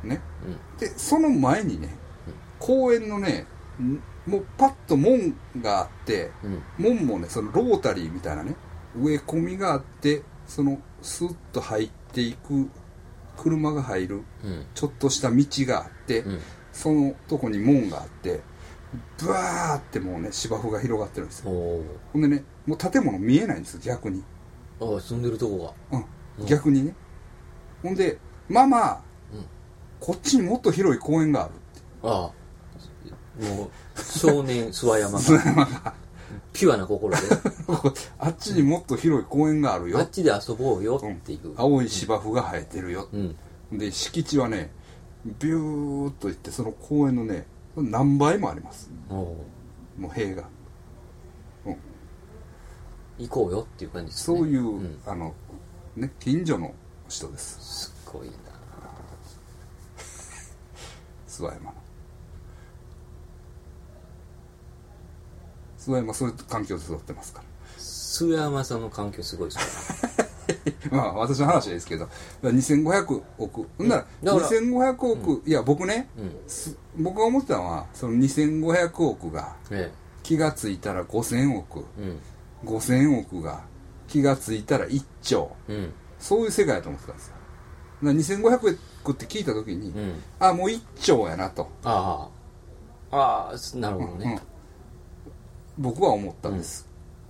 B: ね。で、その前にね、公園のね、もうパッと門があって、門もね、そのロータリーみたいなね、植え込みがあって、そのスッと入っていく車が入るちょっとした道があって、そのとこに門があって、ブワーってもうね芝生が広がってるんですよ。ほんでね、もう建物見えないんですよ、逆に。
A: 住んでるとこが。
B: 逆にね。ほんでこっちにもっと広い公園があるって。
A: もう少年諏訪山がピュアな心で
B: あっちにもっと広い公園があるよ、
A: あっちで遊ぼうよっていう、
B: 青い芝生が生えてるよ、で敷地はねビューっといって、その公園のね何倍もあります。もう塀が、
A: 行こうよっていう感じですね。
B: そういう、近所の人です。
A: すっごいな
B: 諏訪山の諏訪山、そういう環境で育ってますから。
A: 諏訪山さんの環境すごいですよね
B: 私の話ですけど、2500億ほんなら2500億、いや僕ね、僕が思ってたのはその2500億が気がついたら5000億、5000億が気がついたら1兆、そういう世界だと思ってたんですよ。2500億って聞いた時に、もう1兆やなと。
A: なるほどね、
B: 僕は思ったんです。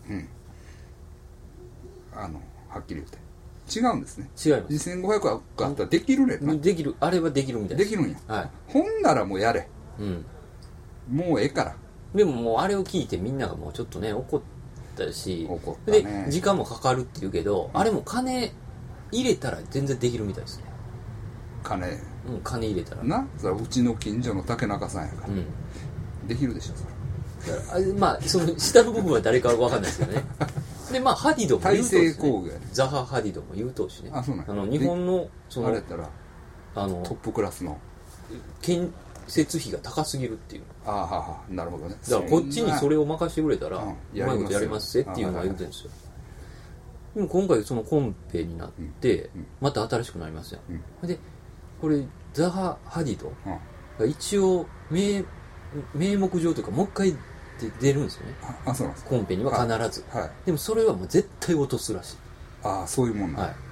B: はっきり言って違うんですね。
A: 違います。
B: 2500億あったらできるねんな。
A: できる、あれはできるみたい
B: です。できるんや、ほんならもうやれ、もうええから。
A: でももうあれを聞いてみんながもうちょっとね怒ったし、
B: 怒ったね。
A: で時間もかかるっていうけど、あれも金入れたら全然できるみたいですね。金入れたら
B: な、それはうちの近所の竹中さんやから、できるでしょそ
A: れ。その下の部分は誰かは分かんないですけどねでハディドも言うとしね、ザハ・ハディドも言うとしね、日本の
B: あれやったらトップクラスの
A: 建設費が高すぎるっていう。
B: なるほどね。
A: だからこっちにそれを任せてくれたらうまいことやりますっていうのは言うてるんですよ。でも今回そのコンペになってまた新しくなりますよ、でこれザハ・ハディドが一応名目上というかもう一回出るんですよね。
B: そうなんですか。
A: コンペには必ず、でもそれはもう絶対落とすらしい。
B: そういうもんなん、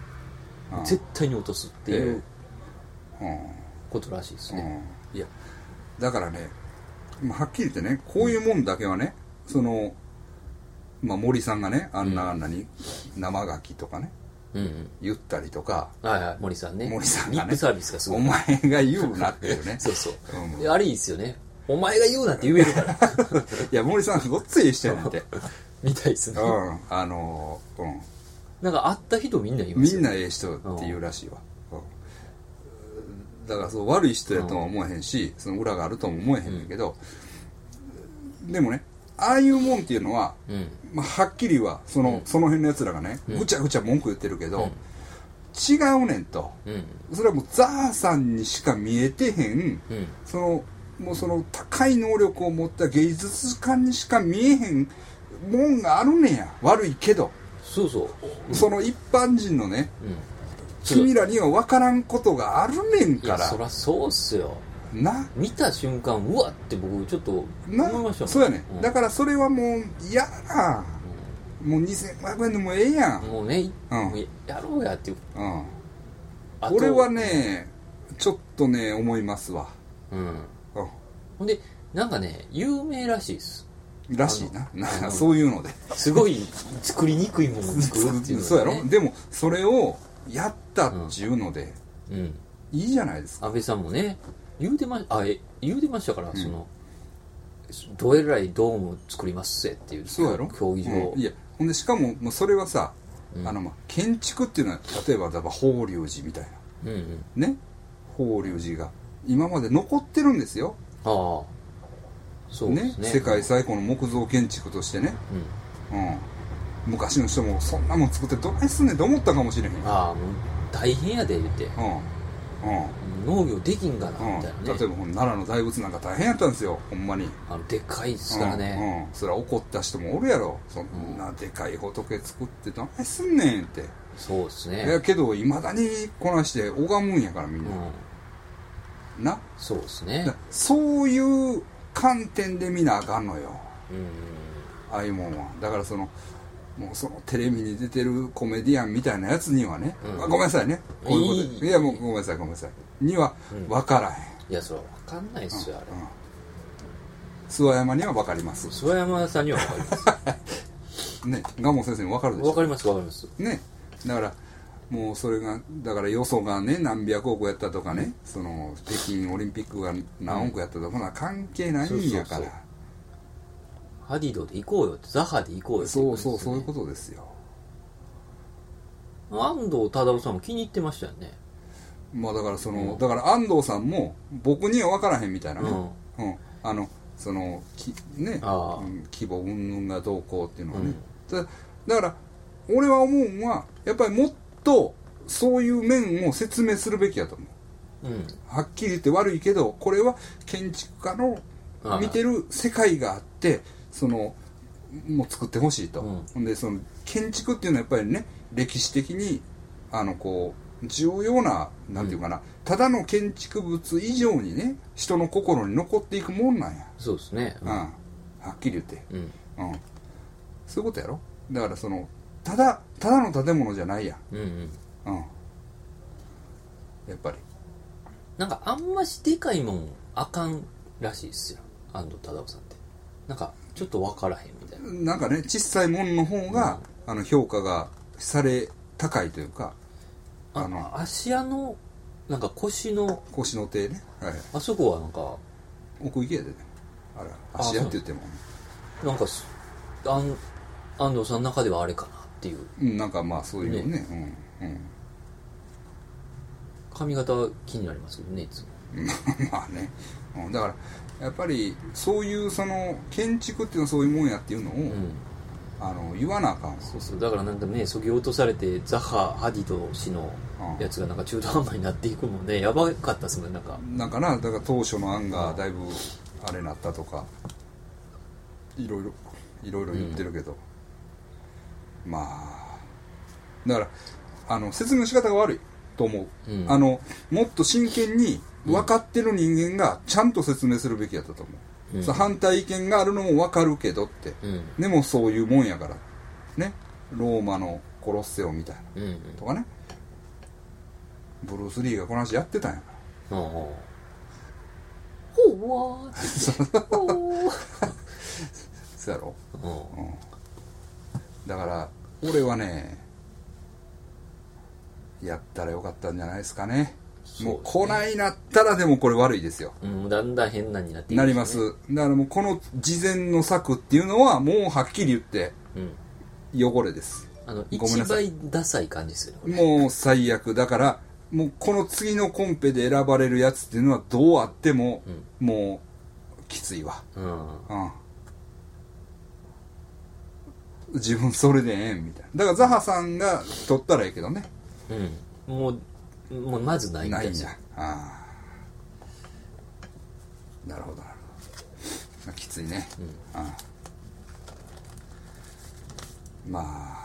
A: 絶対に落とすっていうことらしいですね。
B: いやだからね、はっきり言ってね、こういうもんだけはね、その森さんがねあんなに生ガキとかね、言ったりとか、
A: 森さんね、
B: リ
A: ップサービスがすごい。
B: お前が言うなっていうね
A: そうそう、あれいいですよね。お前が言うなって言えるから
B: いや森さんごっついしてるって
A: みたいですね。なんか会った人みんな言いますよね。
B: みんなええ人って言うらしいわ、だからそう悪い人やとは思えへんし、その裏があるとも思えへんねんけど、でもね、ああいうもんっていうのは、はっきりはその辺のやつらがね、ぐちゃぐちゃ文句言ってるけど、違うねんと、それはもうザーさんにしか見えてへん、もうその高い能力を持った芸術家にしか見えへんもんがあるねんや。悪いけど、その一般人のね、君らには分からんことがあるねんから。
A: そりゃそうっすよ。見た瞬間うわって僕ちょっと思いましたもん。
B: そうやね、だからそれはもう嫌だ、もう2500円でもええやん、
A: もうね、やろうやっていう、
B: 俺はねちょっとね思いますわ。
A: ほんでなんかね有名らしいです
B: らしいなそういうのです
A: ごい作りにくいものを作るっていうの、
B: そうやろ。でもそれをやったっていうので、いいじゃないですか。
A: 安倍さんもね言うてましたから、そのどえらいドームを作りますぜっていう、
B: そうやろ、
A: 競技場、
B: いやほんでしかもそれはさ、建築っていうのは例えば法隆寺みたいな、ね、法隆寺が今まで残ってるんですよ。
A: そうですね、
B: 世界最古の木造建築としてね、昔の人もそんなもん作ってどないすんねんと思ったかもしれへん。
A: もう大変やで言って、農業できんがなみたいなね、
B: 例えば奈良の大仏なんか大変やったんですよ、ほんまに。
A: でかいですからね、
B: それは怒った人もおるやろ、そんなでかい仏作ってどないすんねんって。
A: そうですね。
B: やけどいまだにこなして拝むんやからみんな、
A: そうですね。
B: そういう観点で見なあかんのよ、ああいうもんは。だからもうそのテレビに出てるコメディアンみたいなやつにはね、ごめんなさいね、こういうことで、いやもうごめんなさいには分からへん。
A: いやそれは分かんないっすよ、あれ。
B: 諏訪山には分かります。
A: 諏訪山さんには分かります
B: ね、蒲生先生に分かるでしょ。
A: 分かります
B: ね。だからもうそれがだからよそがね何百億やったとかね、その北京オリンピックが何億やったとか、な関係ないんやから。
A: ハディドで行こうよって、ザハで行こうよって、
B: そういうことですよ。
A: 安藤忠雄さんも気に入ってましたよね。
B: まあだからだから安藤さんも僕には分からへんみたいなね、規模云々がどうこうっていうのはね、だから俺は思うのはやっぱりもっとそういう面を説明するべきやと思う、はっきり言って悪いけど、これは建築家の見てる世界があってもう作ってほしいと、で建築っていうのはやっぱりね歴史的にこう重要ななんていうかな、ただの建築物以上にね人の心に残っていくもんなんや。
A: そうですね、
B: はっきり言って、そういうことやろ。だからただの建物じゃないやん、やっぱり
A: なんかあんましでかいもんあかんらしいっすよ、安藤忠雄さんって。なんかちょっと分からへんみたいな、
B: なんかね小さいもんの方が、評価がされ高いというか、
A: 芦屋のなんか腰の
B: 手ね、
A: あそこはなんか
B: 奥行きやでね、芦屋って言っても
A: なんか安藤さんの中ではあれかなっていう、
B: なんかまあそういうね、
A: 髪型気になりますけどね、いつも
B: まあね、だからやっぱりそういう建築っていうのはそういうもんやっていうのを、言わなあかん。
A: そうだからなんかね、そぎ落とされてザハ・ハディド氏のやつがなんか中途半端になっていくもんね、やばかったっすね。なんか
B: だから当初の案がだいぶあれなったとか、いろいろ言ってるけど、まあだから説明の仕方が悪いと思う、もっと真剣に分かってる人間がちゃんと説明するべきやったと思う、反対意見があるのも分かるけどって、でもそういうもんやからね、ローマのコロッセオみたいな、とかね、ブルース・リーがこの話やってたんやから、
A: ほわー
B: そうやろ、だから俺はねやったらよかったんじゃないですかね。もう来ないなったらでもこれ悪いですよ、
A: だんだん変なになっていく、
B: なります。だからもうこの事前の策っていうのはもうはっきり言って汚れです、
A: 一倍ダサい感じですよね、
B: もう最悪だから、もうこの次のコンペで選ばれるやつっていうのはどうあってももうきついわ、自分それでええんみたいな。だからザハさんが取ったらええけどね、
A: もうまずないんだよ。
B: ないんや。なるほどきついね、まあ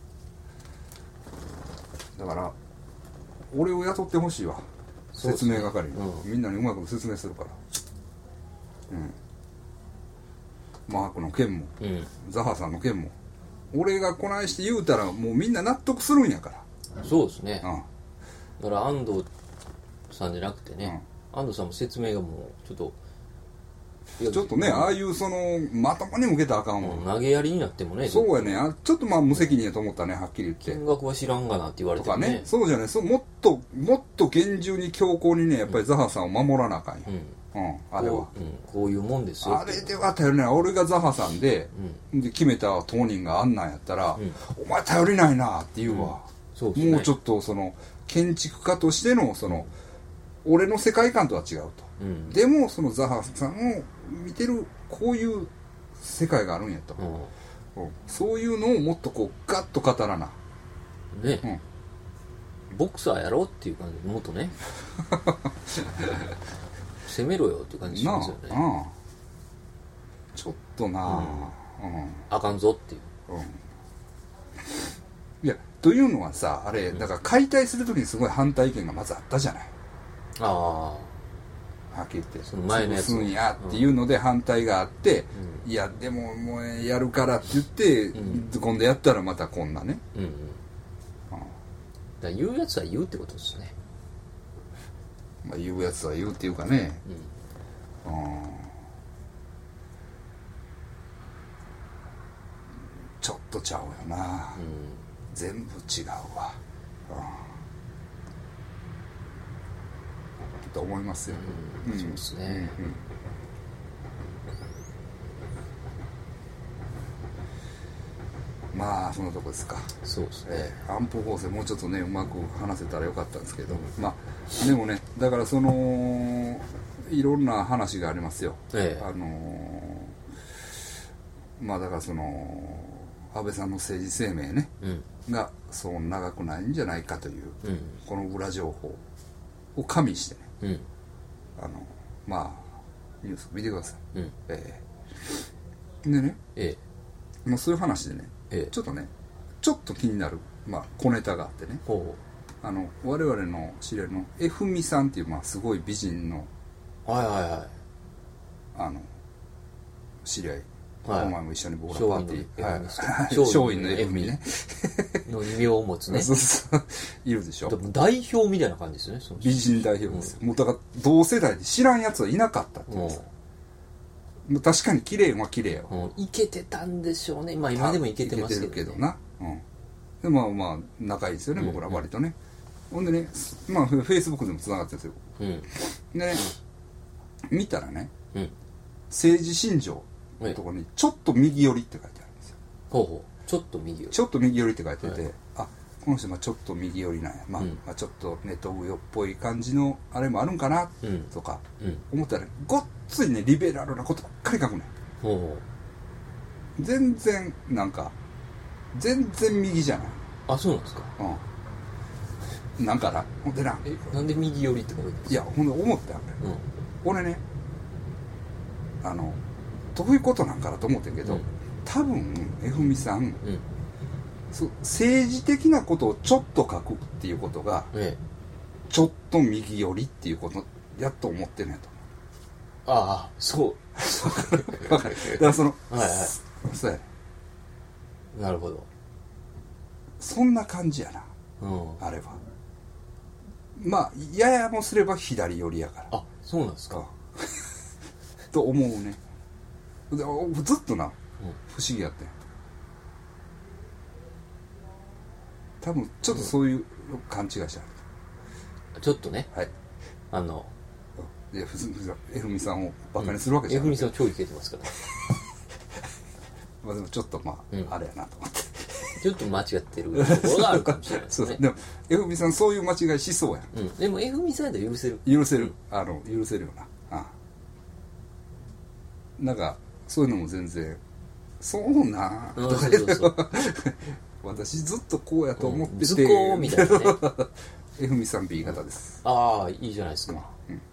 B: だから俺を雇ってほしいわ、説明係、みんなにうまく説明するから、マークの件も、ザハさんの件も俺がこないして言うたらもうみんな納得するんやから。
A: そうですね、だから安藤さんじゃなくてね、安藤さんも説明がもうちょっと
B: ね、ああいうまともに向けたらあかんわ、
A: 投げやりになってもね、
B: そうやね、ちょっと無責任やと思ったね、はっきり言って。
A: 金額は知らんがなって言われて
B: もね、そうじゃない、もっと厳重に強硬にね、やっぱりザハさんを守らなあかんよ、あれは、
A: こういうもんですよ。
B: あれでは頼りない。俺がザハさんで決めた当人があんなんやったら、お前頼りないなって言うわ、もうちょっと建築家としての俺の世界観とは違うと、でもザハさんを見てるこういう世界があるんやと、そういうのをもっとこうガッと語らな
A: ね、ボクサーやろうっていう感じでもっとね攻めろよっていう感じしますよね。
B: ちょっとな、
A: あかんぞっていう、
B: いやというのはさ、あれだから解体するときにすごい反対意見がまずあったじゃない。はっきり言って
A: その前のやつ
B: 潰すんやっていうので反対があって、いやでももうやるからって言って、今度やったらまたこんなね、
A: だから言うやつは言うってことですね。
B: まあ、言うやつは言うっていうかね、ちょっとちゃうよな、全部違うわ、と思いますよ、
A: そうですね、
B: まあそのとこですか。
A: そうですね、
B: 安保法制もうちょっとねうまく話せたらよかったんですけど、まあでもねだからそのいろんな話がありますよ、まあだからその安倍さんの政治生命ね、がそう長くないんじゃないかという、この裏情報を加味してね、まあニュース見てください、でね、まあ、そういう話でね、ちょっとねちょっと気になる、まあ、小ネタがあってね、我々の知り合いの F 美さんっていう、まあ、すごい美人の知り合い、この前も一緒に僕らパーティー、松陰の F 美ね
A: の異名を持つね
B: いるでしょ。
A: 代表みたいな感じですよね、その
B: 美人代表ですよ、もうだから同世代で知らんやつはいなかったっていうんです。確かに綺麗は綺麗よ、
A: イケてたんでしょうね。まあ今でもイケてますけど、ね、
B: イケてるけどな、でまあ仲いいですよね、僕ら割とね。ほんでね、まあフェイスブックでもつながってるんですよ、でね、見たらね、政治信条のところにちょっと右寄りって書いてあるんですよ。
A: ちょっと右寄り、
B: ちょっと右寄りって書いてて、この人ちょっと右寄りなんや、まあちょっとネトウヨっぽい感じのあれもあるんかな、とか思ったら、ごっついねリベラルなことばっかり書くねん。全然なんか全然右じゃない。
A: そうなんですか。
B: なんかな、ほんでな、
A: なんで右寄りって書いてるんですか。
B: いやほんで思ったよ、俺ね、どういうことなんかなと思ってんけど、多分 F 美さん、政治的なことをちょっと書くっていうことが、ちょっと右寄りっていうことやっと思ってるんやと思う。
A: そう
B: だからそのそうや、
A: なるほど、
B: そんな感じやな、あれは。まあややもすれば左寄りやから。
A: そうなんですか
B: と思うね。ずっとな、不思議やってん。多分ちょっとそういう勘違いしてある、
A: ちょっとね。
B: F 美さんをバカにするわけじゃない。
A: F 美さんは超イケてますから
B: まあでもちょっとあれやなと思って
A: ちょっと間違ってるところがあるかもしれないですね。
B: でも F 美さんそういう間違いしそうやん、
A: でも F 美さんやったら許せる
B: 許せるよな。なんかそういうのも全然そうなとか私ずっとこうやと思ってて、
A: 図工みたいなね
B: F 美さん B 型です。
A: いいじゃないですか、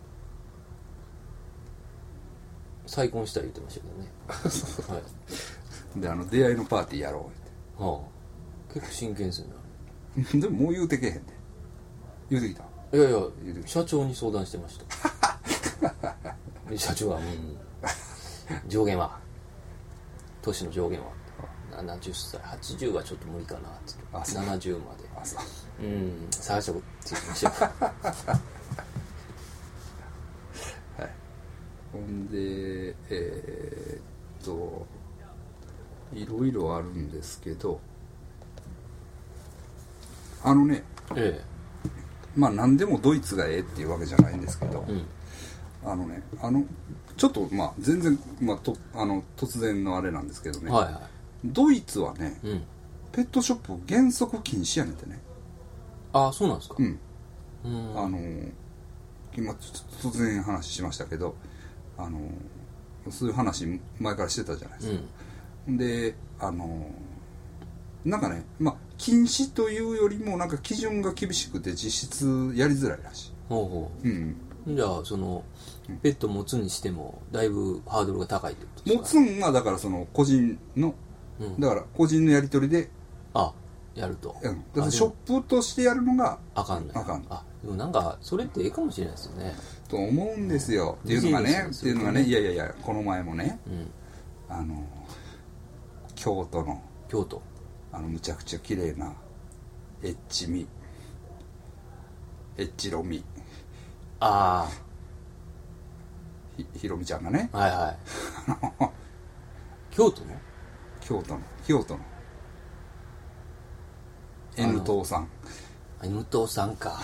A: 再婚したい言ってましたけどね
B: で出会いのパーティーやろう
A: って、結構真剣ですよ
B: ねでももう言うてけへんで。言うてきた。
A: いや社長に相談してました社長は上限は年の上限は70歳80はちょっと無理かなって70まで探したことって言ってました
B: ほんでいろいろあるんですけど、まあ何でもドイツがええっていうわけじゃないんですけど、ちょっと全然、突然のあれなんですけどね、ドイツはね、ペットショップ原則禁止やねんてね。
A: そうなんですか。
B: 今突然話しましたけど、 そういう話前からしてたじゃないですか、でなんかね、まあ禁止というよりもなんか基準が厳しくて実質やりづらいらしい。
A: ほうほう、じゃあそのペット持つにしてもだいぶハードルが高いってことですか？
B: 持つんはだからその個人の、だから個人のやり取りで
A: やると、
B: だからショップとしてやるのが
A: あかんね。でもなんかそれってええかもしれないですよね
B: と思うんですよ、っていうのがね、いやこの前もね、京都むちゃくちゃ綺麗なエッチロミひろみちゃんがね、
A: はいはい京都の
B: N 党さん
A: N 党さんか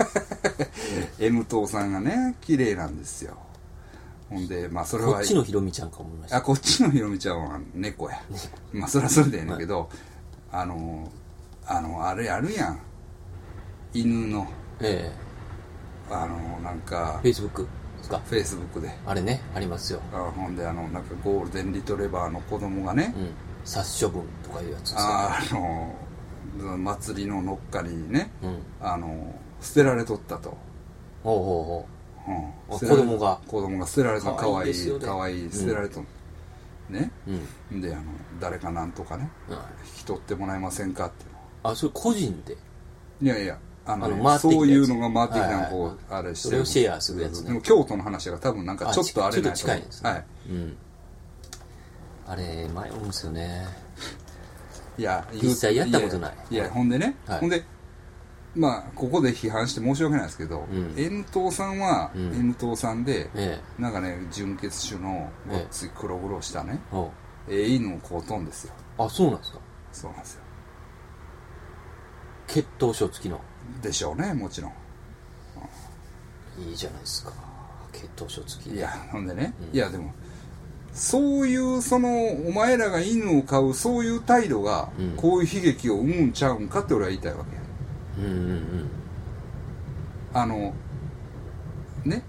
B: N 党さんがね綺麗なんですよ。ほんでまあそれは
A: こっちのひろみちゃんか思いました。
B: こっちのひろみちゃんは猫やまあそれはそれでやねんけど、あれあるやん、犬のなんか
A: フェイスブックですか？
B: フェイスブックで
A: あれね、ありますよ。
B: ほんでなんかゴールデンリトレバーの子供がね、
A: 殺処分とかいうやつですか？
B: 祭りの乗っかりにね、捨てられとったと。
A: 子供が
B: 捨てられた。かわいい捨てられとね、で誰かなんとかね、引き取ってもらえませんかっていう
A: の。それ個人で？
B: いやそういうのが回ってきたのこうあれして
A: それをシェアするやつね。
B: でも京都の話が多分なんかちょっとあれないと
A: ちょっと近いんですね。あれ迷うんですよね。
B: いや
A: 実際やったことない。
B: いやほんでね、ほんでまあここで批判して申し訳ないですけど、N 党さんは N 党さんで、なんかね純血種のごっつい黒々したね、犬をこうとんですよ。
A: そうなんですか？
B: そうなんですよ。
A: 血統書付きの
B: でしょうね、もちろん。
A: いいじゃないですか、血統書付き。
B: いやほんでね、いやでもそういうお前らが犬を飼うそういう態度がこういう悲劇を生むんちゃうんかって俺は言いたいわけや。ね、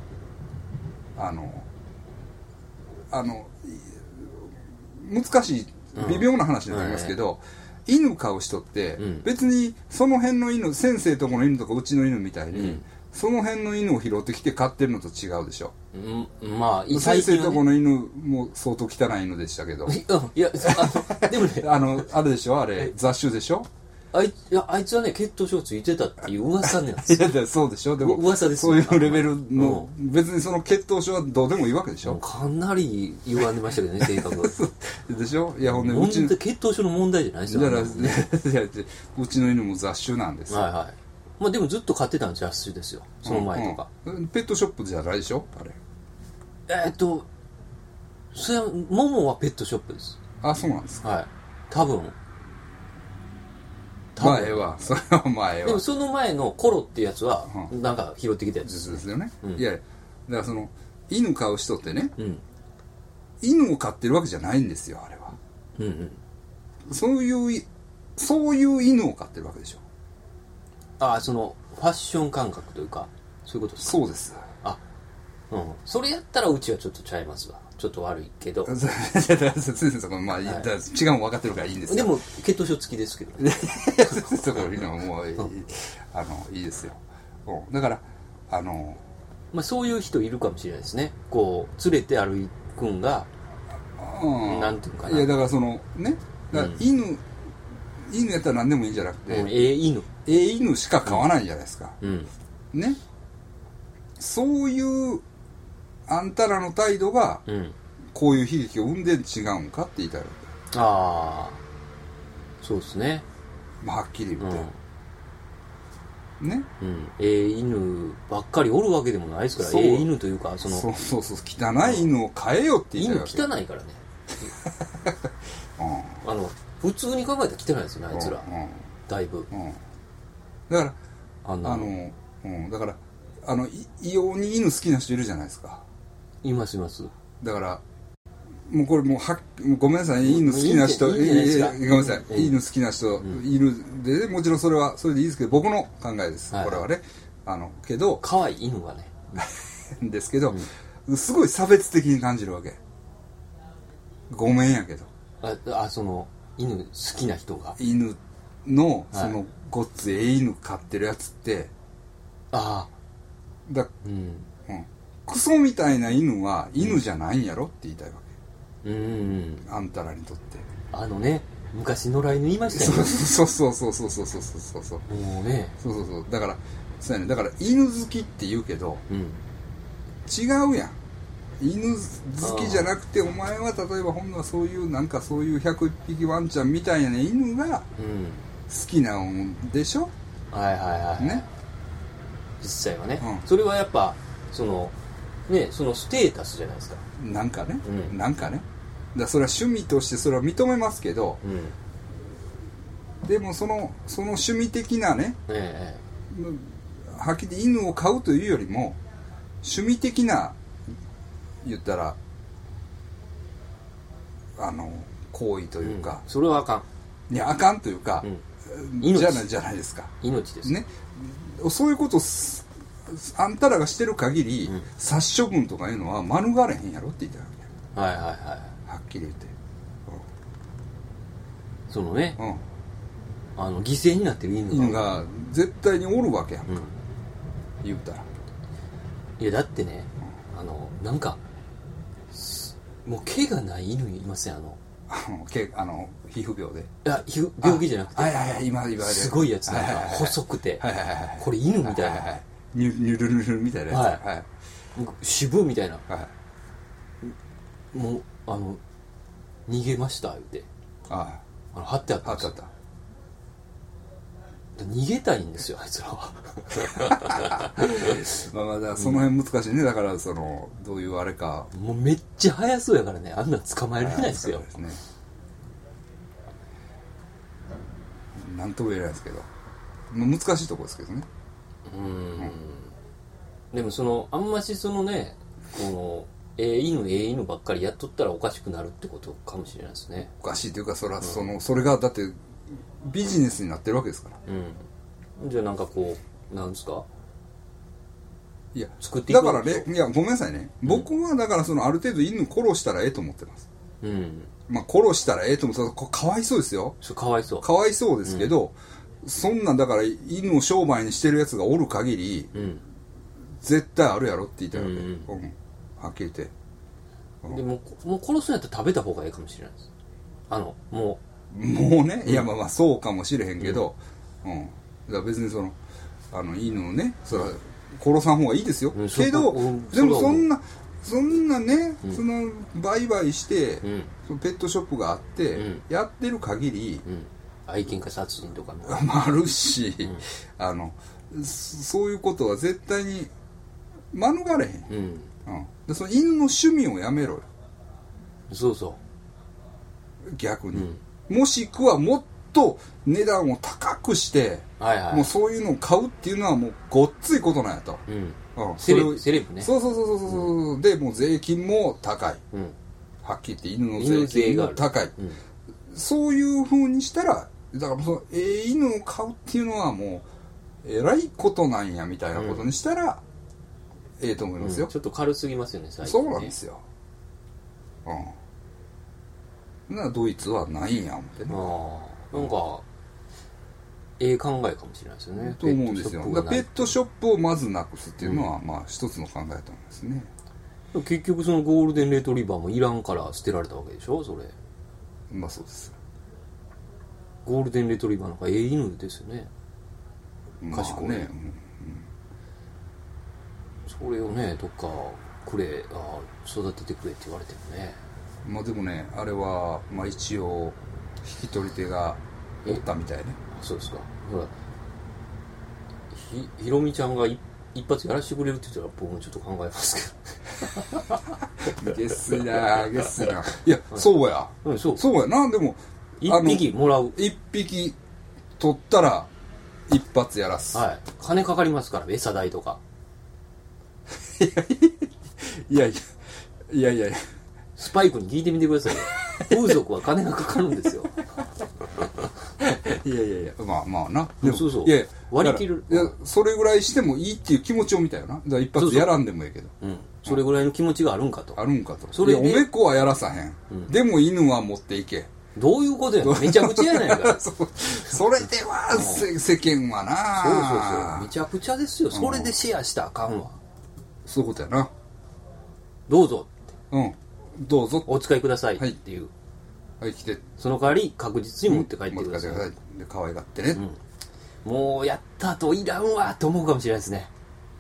B: 難しい微妙な話になりますけど、犬飼う人って別にその辺の犬、先生とこの犬とかうちの犬みたいに、その辺の犬を拾ってきて飼ってるのと違うでしょ。
A: まあ
B: 先生とこの犬も相当汚い犬でしたけど
A: いやでもね
B: あれでしょ、あれ雑種でしょ。
A: あいつはね血統書ついてたっていう噂なんです
B: よ。いやそうでしょ。でも
A: 噂です
B: そういうレベルの、別にその血統書はどうでもいいわけでしょ。
A: かなり歪んでましたけどね性格
B: でしょ。いやほんで
A: 血統書の問題じゃないですよ。
B: うちの犬も雑種なんですよ。
A: はいはい。まあでもずっと飼ってたん雑種ですよ、その前とか。
B: ペットショップじゃないでしょあれ。
A: それはモモはペットショップです。
B: そうなんですか。
A: はい、多分
B: 前はそれは前は。
A: でもその前のコロっていうやつはなんか拾ってきたやつ
B: ですよね。いやだからその犬飼う人ってね、犬を飼ってるわけじゃないんですよあれは。そういう犬を飼ってるわけでしょ。
A: そのファッション感覚というかそういうことですか？
B: そうです。
A: それやったらうちはちょっとちゃいますわ。ちょっと悪いけど。
B: まあ違うの分かってるからいいんですよ。
A: でも血統書付きですけどね。
B: そこいうのはもういいですよ。だから
A: まあそういう人いるかもしれないですね。こう連れて歩くんがなんていうかな。
B: いやだからね、だから犬やったら何でもいいんじゃなくて、犬しか飼わないじゃないですか。ね。そういうあんたらの態度がこういう悲劇を生んで違うんかって言いたいわ
A: け。そうですね。
B: まあはっきり言ってね。
A: 犬ばっかりおるわけでもないですから。犬というかそう
B: 汚い犬を飼えよって言いたいわけ。
A: 犬汚いからね。普通に考えたら汚いですよねあいつら。だいぶ。
B: だからだから異様に犬好きな人いるじゃないですか。
A: います。
B: だからもうこれごめんなさい、犬好きな人、ごめんなさい、犬好きな人いるで、もちろんそれはそれでいいですけど、僕の考えです、これはね。けど
A: 可愛い犬がね
B: ですけど、すごい差別的に感じるわけ。 ごめんやけど。
A: その犬好きな人が
B: 犬のそのごっつい犬飼ってるやつって、うん、クソみたいな犬は犬じゃないんやろって言いたいわけ。あんたらにとって。
A: 昔野良犬いましたよね。
B: そうもうね。そうだからそうやね。だから犬好きって言うけど、違うやん。犬好きじゃなくて、お前は例えばほんのはそういうなんかそういう101匹ワンちゃんみたいな、ね、犬が好きなんでしょ。
A: はいね。実際はね、それはやっぱそのステータスじゃないですか。なんかね。だそれは趣味としてそれは認めますけど、でもその趣味的なね、はっきり犬を飼うというよりも趣味的な言ったら行為というか、 それはあかん。
B: いやあかんというか、じゃないですか。
A: 命です
B: ね。そういうことあんたらがしてる限り、殺処分とかいうのは免れへんやろって言ってるわけ。はっきり言って、
A: そのね、犠牲になってる犬
B: が絶対におるわけやんか、言うたら。
A: いやだってね、なんかもう毛がない犬いません？
B: 皮膚病で。
A: いや病気じゃなくて、
B: 今
A: すごいやつ、なんか細くて、これ犬みたいな、
B: ニュルニュルみたいなや
A: つ、渋みたいな、もう逃げました言うて、貼ってあった。逃げたいんですよ、あいつらは。
B: だからその辺難しいね。だからどういうあれか、
A: もうめっちゃ速そうやからね、あんな捕まえられないですよ。
B: なんとも言えないですけど、難しいところですけどね。
A: でもあんまし犬ばっかりやっとったらおかしくなるってことかもしれないですね。
B: おかしいというか、それがだってビジネスになってるわけですから。
A: じゃあなんかなんですか、
B: いや
A: 作っていく
B: だからね、いやごめんなさいね、僕はだからある程度犬殺したらええと思ってます。殺したらええと思ってます。かわいそうですよ。
A: かわいそう
B: ですけど、そんなんだから犬を商売にしてるやつがおる限り、絶対あるやろって言ったわけ。はっきり言って。
A: でもう殺すんやったら食べた方がいいかもしれないです。も
B: うね、いやまあそうかもしれへんけど、だから別に犬をね、それは殺さん方がいいですよ。けど、でもそんなね、売買して、ペットショップがあって、やってる限り、
A: 愛犬家殺人とかも
B: あるし、そういうことは絶対に免れへん。でその犬の趣味をやめろよ。逆に、もしくはもっと値段を高くして、もうそういうのを買うっていうのはもうごっついことなんやと。
A: セレブね。
B: そうでもう税金も高い、はっきり言って犬の税金も高い、そういう風にしたら、だから犬を飼うっていうのはもうえらいことなんやみたいなことにしたら、ええと思いますよ。
A: ちょっと軽すぎますよね、最近ね。
B: そうなんですよ。ドイツはないんや思ってね。
A: なんか考えかもしれないですよね。
B: と思うんですよ。ペットショップをまずなくすっていうのは、一つの考えだと思いますね。
A: 結局ゴールデンレトリバーもいらんから捨てられたわけでしょ、それ。
B: そうです。
A: ゴールデンレトリバーなんか犬ですよね。賢いね。それをね、どっか育ててくれって言われてもね。
B: でもね、あれは一応引き取り手がおったみたいね。
A: そうですか。ほら、ひろみちゃんが一発やらせてくれるって言ったら僕もちょっと考えます
B: けど。げっすいな。いや、そうや。そうやな。でも
A: 一匹もらう。
B: 一匹取ったら一発やらす。
A: 金かかりますから、餌代とか。
B: いや。
A: スパイクに聞いてみてくださいよ。風俗は金がかかるんですよ。
B: いやまあな。
A: でもそう割り切る。
B: それぐらいしてもいいっていう気持ちを見たよな。だから一発やらんでもいいけど。
A: それぐらいの気持ちがあるんかと。
B: あるんかと。
A: それで
B: いやおめこはやらさへん。でも犬は持っていけ。
A: どういうことやねん。めちゃくちゃやないか。
B: それでは、世間はな。
A: そう。めちゃくちゃですよ。それでシェアしたらあかんわ。
B: そういうことやな。
A: どうぞ。
B: どうぞ。
A: お使いくださいっていう。
B: はい、来て。
A: その代わり確実に持って帰ってください。
B: 持って帰ってください。で、可愛がってね。
A: もうやった後いらんわと思うかもしれないですね。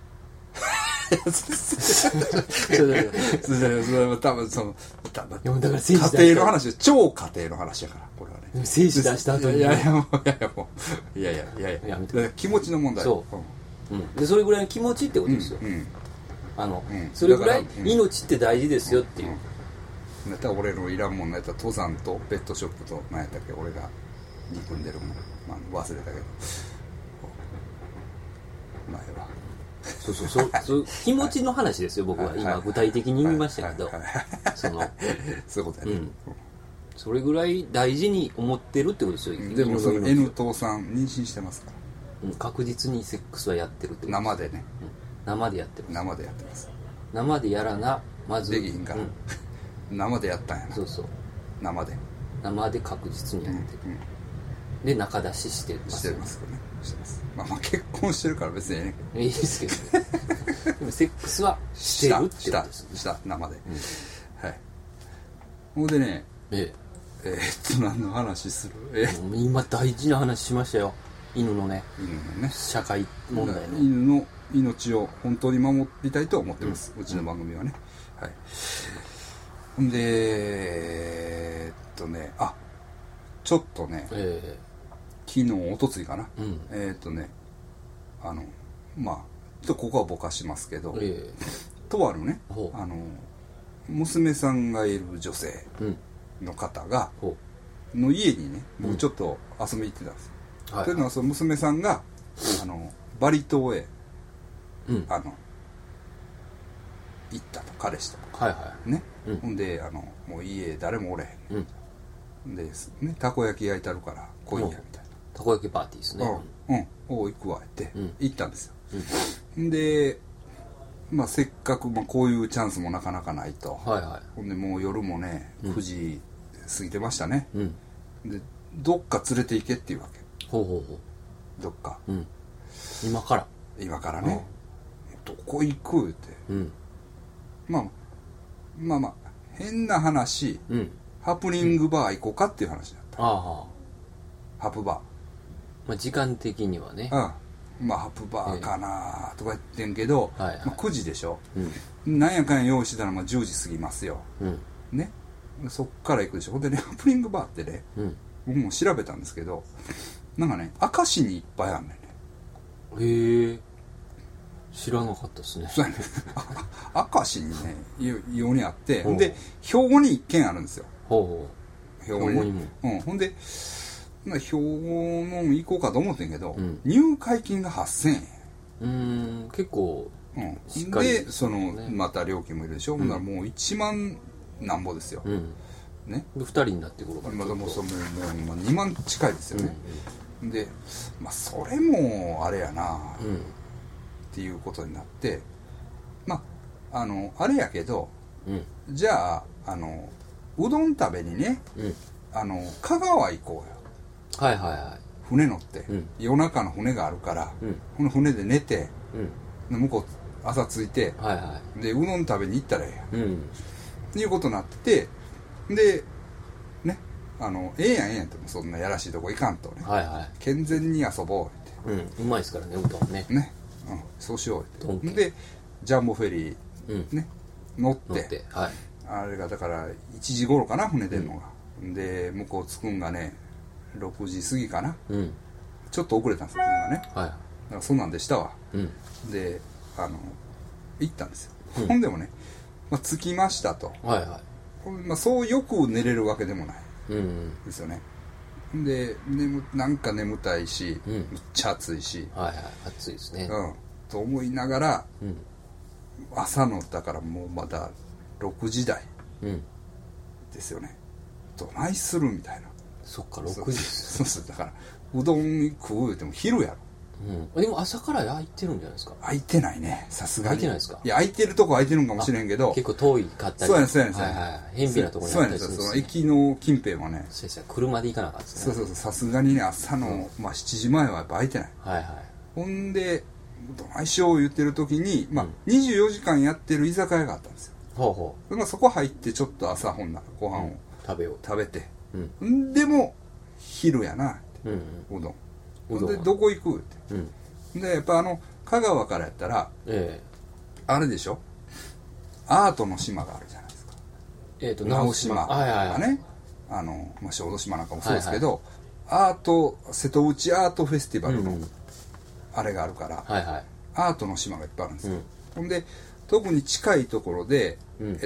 B: 多分その
A: だから
B: 家庭の話、超家庭の話やから、これはね。
A: 精子出した後に。
B: いややめて。気持ちの問題。
A: そう。でそれぐらいの気持ちってことですよ。それぐらい命って大事ですよっていう。
B: だったら俺のいらんもんのやったら登山とペットショップと何やったっけ、俺が憎んでるもん、忘れたけど。前は。
A: そう気持ちの話ですよ。僕は今具体的に言いましたけど、
B: そういうことやね。
A: それぐらい大事に思ってるってことですよ。
B: でもその N 父さん妊娠してますから。
A: 確実にセックスはやってるってことです。
B: 生でね。
A: 生でやってます。
B: 生でやってます。
A: 生でやらな、まず
B: できひんから。生でやったんやな。
A: そう。
B: 生で
A: 確実にやってる。で中出ししてます。
B: してますね。してます。結婚してるから別にね。
A: いいですけどね。でもセックスはしてるってことですね。
B: した生で。はい。ほんでね。何の話する？
A: 今大事な話しましたよ。犬のね。社会問題の。
B: 犬の命を本当に守りたいと思ってます。うちの番組はね。はい。ほんでちょっとね。昨日おとついかな。ちょっとここはぼかしますけど、とあるね、娘さんがいる女性の方が、の家にね、僕ちょっと遊びに行ってたんですよ。というのはその娘さんがバリ島へ行ったと、彼氏とね。ほんでもう家誰もおれへんでね、たこ焼き焼いてあるから来いやみたいな。
A: たこ焼きパーティーですね。
B: 行くわって行ったんですよ。でせっかくこういうチャンスもなかなかないと。ほんでもう夜もね9時過ぎてましたね。でどっか連れて行けっていうわけ。どっか
A: 今から
B: ね。どこ行くって変な話、ハプニングバー行こうかっていう話だった。ハプバ
A: ー。時間的にはね。
B: ハプバーかなとか言ってんけど、9時でしょ。なんやかんや用意してたら10時過ぎますよ。ね。そっから行くでしょ。ほんでね、ハプニングバーってね、僕も調べたんですけど、なんかね、明石にいっぱいあるねんね。
A: へえ。知らなかったですね。
B: そうやね。明石にね、ようにあって、ほんで、兵庫に1軒あるんですよ。兵庫にも。ほんで、兵庫の行こうかと思ってんけど、入会金が8000
A: 円。結構、しっかり
B: で、また料金もいるでしょ。ほんならもう1万なんぼですよ。ね。
A: 2人になってくるから。
B: もう2万近いですよね。で、それもあれやなっていうことになって、あれやけど、じゃあ、うどん食べにね、香川行こうよ。船乗って、夜中の船があるから、この船で寝て、向こう朝着いて、でうどん食べに行ったらええやん、っていうことになってでね、ええやんってそんなやらしいとこ行かんとね、健全に遊ぼうって、
A: うまいですからね、うどんね。
B: そうしようってでジャンボフェリーね、乗ってあれがだから1時頃かな、船出るのが、で向こう着くんがね6時過ぎかな、ちょっと遅れたんですよね、だからそんなんでしたわ、で行ったんですよ、ほんでもね、着きましたと、そうよく寝れるわけでもないですよね。でなんか眠たいし、めっちゃ暑いし、
A: 暑いですね、
B: と思いながら、朝のだからもうまだ6時台ですよね、どないするみたいな。
A: そっか、6時
B: そうだからうどん食う言うても昼やろ、
A: うん、でも朝から開いてるんじゃないですか。
B: 開いてないね、さすがに。
A: 開いてないですか。
B: いや、開いてるとこ開いてるんかもしれんけど。
A: 結構遠いかったり。
B: そうやねん、そうやねん。
A: はいはい。偏僻なところにあったりするんです、ね。
B: そうやねん、駅の近辺はね。
A: そうですね。車で行かなかったですね。
B: そう、さすがにね、朝の、まあ7時前はやっぱ開いてない。
A: はいはい。
B: ほんで、どないしよう言ってる時に、まあ24時間やってる居酒屋があったんですよ。
A: ほうほ
B: う。まあそこ入ってちょっと朝ほんならご飯を
A: 食べ
B: て。
A: うん。
B: でも、昼やな、
A: うん
B: うどん。
A: うどん
B: で、どこ行くって。
A: うん。
B: で、やっぱ香川からやったら、あれでしょ、アートの島があるじゃないですか。直島がね、まあ、小豆島なんかもそうですけど、瀬戸内アートフェスティバルの、あれがあるから、アートの島がいっぱいあるんですよ。ほんで、特に近いところで、女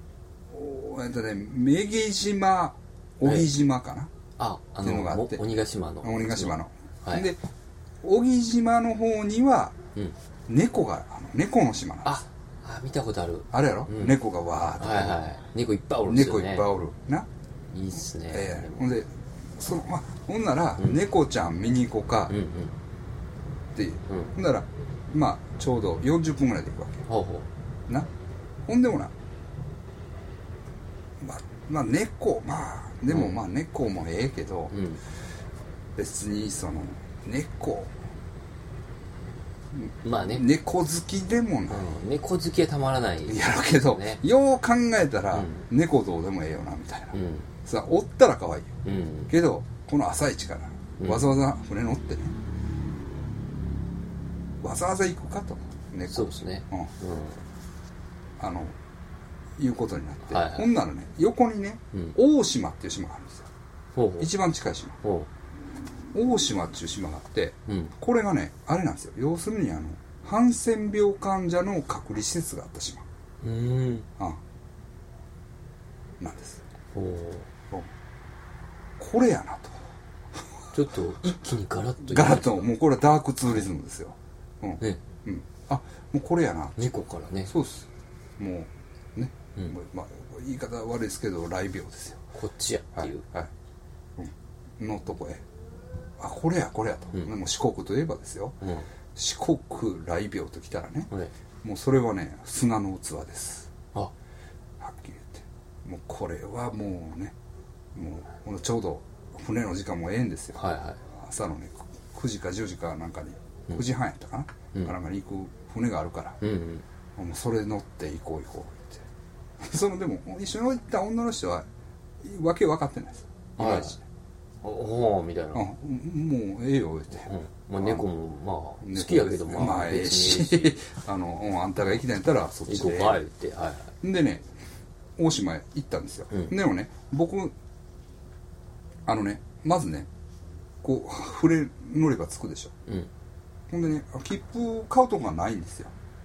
B: 島、小木島かな、っていうのがあって、
A: 鬼ヶ島の。
B: で、小木島の方には、猫の島なんです。
A: 見たことある。
B: あれやろ、猫がわーっと。
A: 猫いっぱいおるんですよね。
B: 猫いっぱいおる。な。
A: いいっすね。
B: ほんで、ほんなら、猫ちゃん見に行こうか、っていう。ほんなら、まあ、ちょうど40分ぐらいで行くわけ。
A: ほうほ
B: う。な。ほんでもな、まあ、猫、でもまあ、猫もええけど、別に猫、
A: まあね、
B: 猫好きでもない、
A: 猫好きはたまらない、
B: やろけど、よう考えたら、猫どうでもええよなみたいな、さおったら可愛いよ、けどこの朝一からわざわざ船乗ってね、わざわざ行くかと、猫。
A: そうですね、
B: いうことになって、ほんならね、横にね、大島っていう島があるんですよ。一番近い島。大島っていう島があって、これがね、あれなんですよ。要するにハンセン病患者の隔離施設があった島。なんです。これやなと。
A: ちょっと一気にガラ
B: ッと、もうこれはダークツーリズムですよ。もうこれやな。
A: 猫からね。
B: そうです。もうね、まあ言い方悪いですけど、雷病ですよ。
A: こっちやっていう。
B: のとこへ。これやと。もう四国といえばですよ。四国雷病ときたらね、もうそれはね、砂の器です。はっきり言って。もうこれはもうね、もうちょうど船の時間もええんですよ。朝のね、9時か10時かなんかに、9時半やったかな、なんかに行く船があるから、もうそれ乗って行こうってでも一緒に行った女の人はわけ分かってないです、いまいち。
A: みたいな。も
B: うええよって。
A: 猫もまあ好きやけど、
B: まあええし、あんたが行きたいんやったらそっちで
A: 行こうかって。
B: でね、大島へ行ったんですよ。でもね、僕まずね、こう船乗れば着くでしょ。ほんでね、切符買うとこがないんですよ。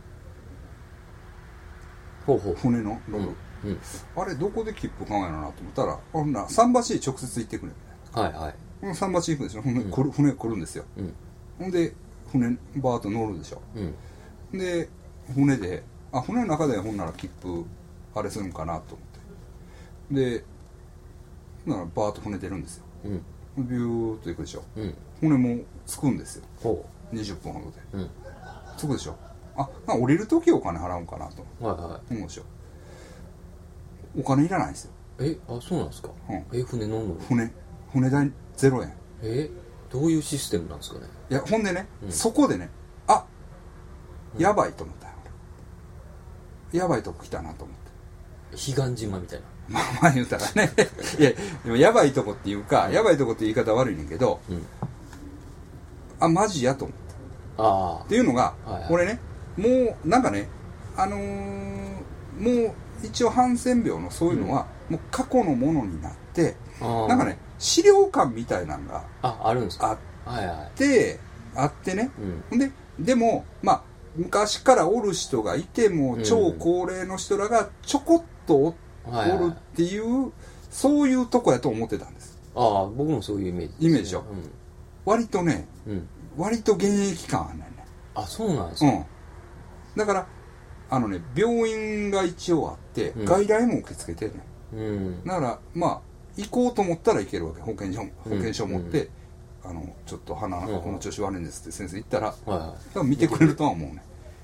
B: 船の乗る。あれどこで切符買うんやろなと思ったら、ほんなら桟橋へ直接行ってくれみたいな。この桟橋行くでしょ。ほんで船来るんですよ。ほんで船バーッと乗るでしょ。で船で船の中でほんなら切符あれするんかなと思って、でならバーッと船出るんですよ。ビューッと行くでしょ。船も着くんですよ。20分ほどで着くでしょ。降りる時お金払うんかなと思うでしょ。お金いらないんですよ。
A: そうなんですか。船乗るの？
B: 船代0円。
A: どういうシステムなんですかね。
B: いや、ほんでね、そこでね、やばいと思ったよ。やばいとこ来たなと思って。
A: 彼岸島みたいな。
B: まあ言うたらね。いや、でもやばいとこっていうか、やばいとこって言い方悪いねんけど、マジやと思った。っていうのが、俺ね、もうなんかね、もう一応ハンセン病のそういうのは、もう過去のものになって、なんかね、資料館みたいなのが
A: あるんですか。
B: あってね、でもまあ昔からおる人がいても、超高齢の人らがちょこっとおるっていう、そういうとこやと思ってたんです。
A: 僕もそういうイメージですね。
B: イメージでしょ。割とね、割と現役感あるねんね。
A: そうなんですか。
B: だから病院が一応あって、外来も受け付けてんねん。だからまあ行こうと思ったら行けるわけ。保険証を持って、 ちょっと鼻この調子悪いんですって先生言ったら、
A: はいはい、
B: 多分見てくれるとは思うね。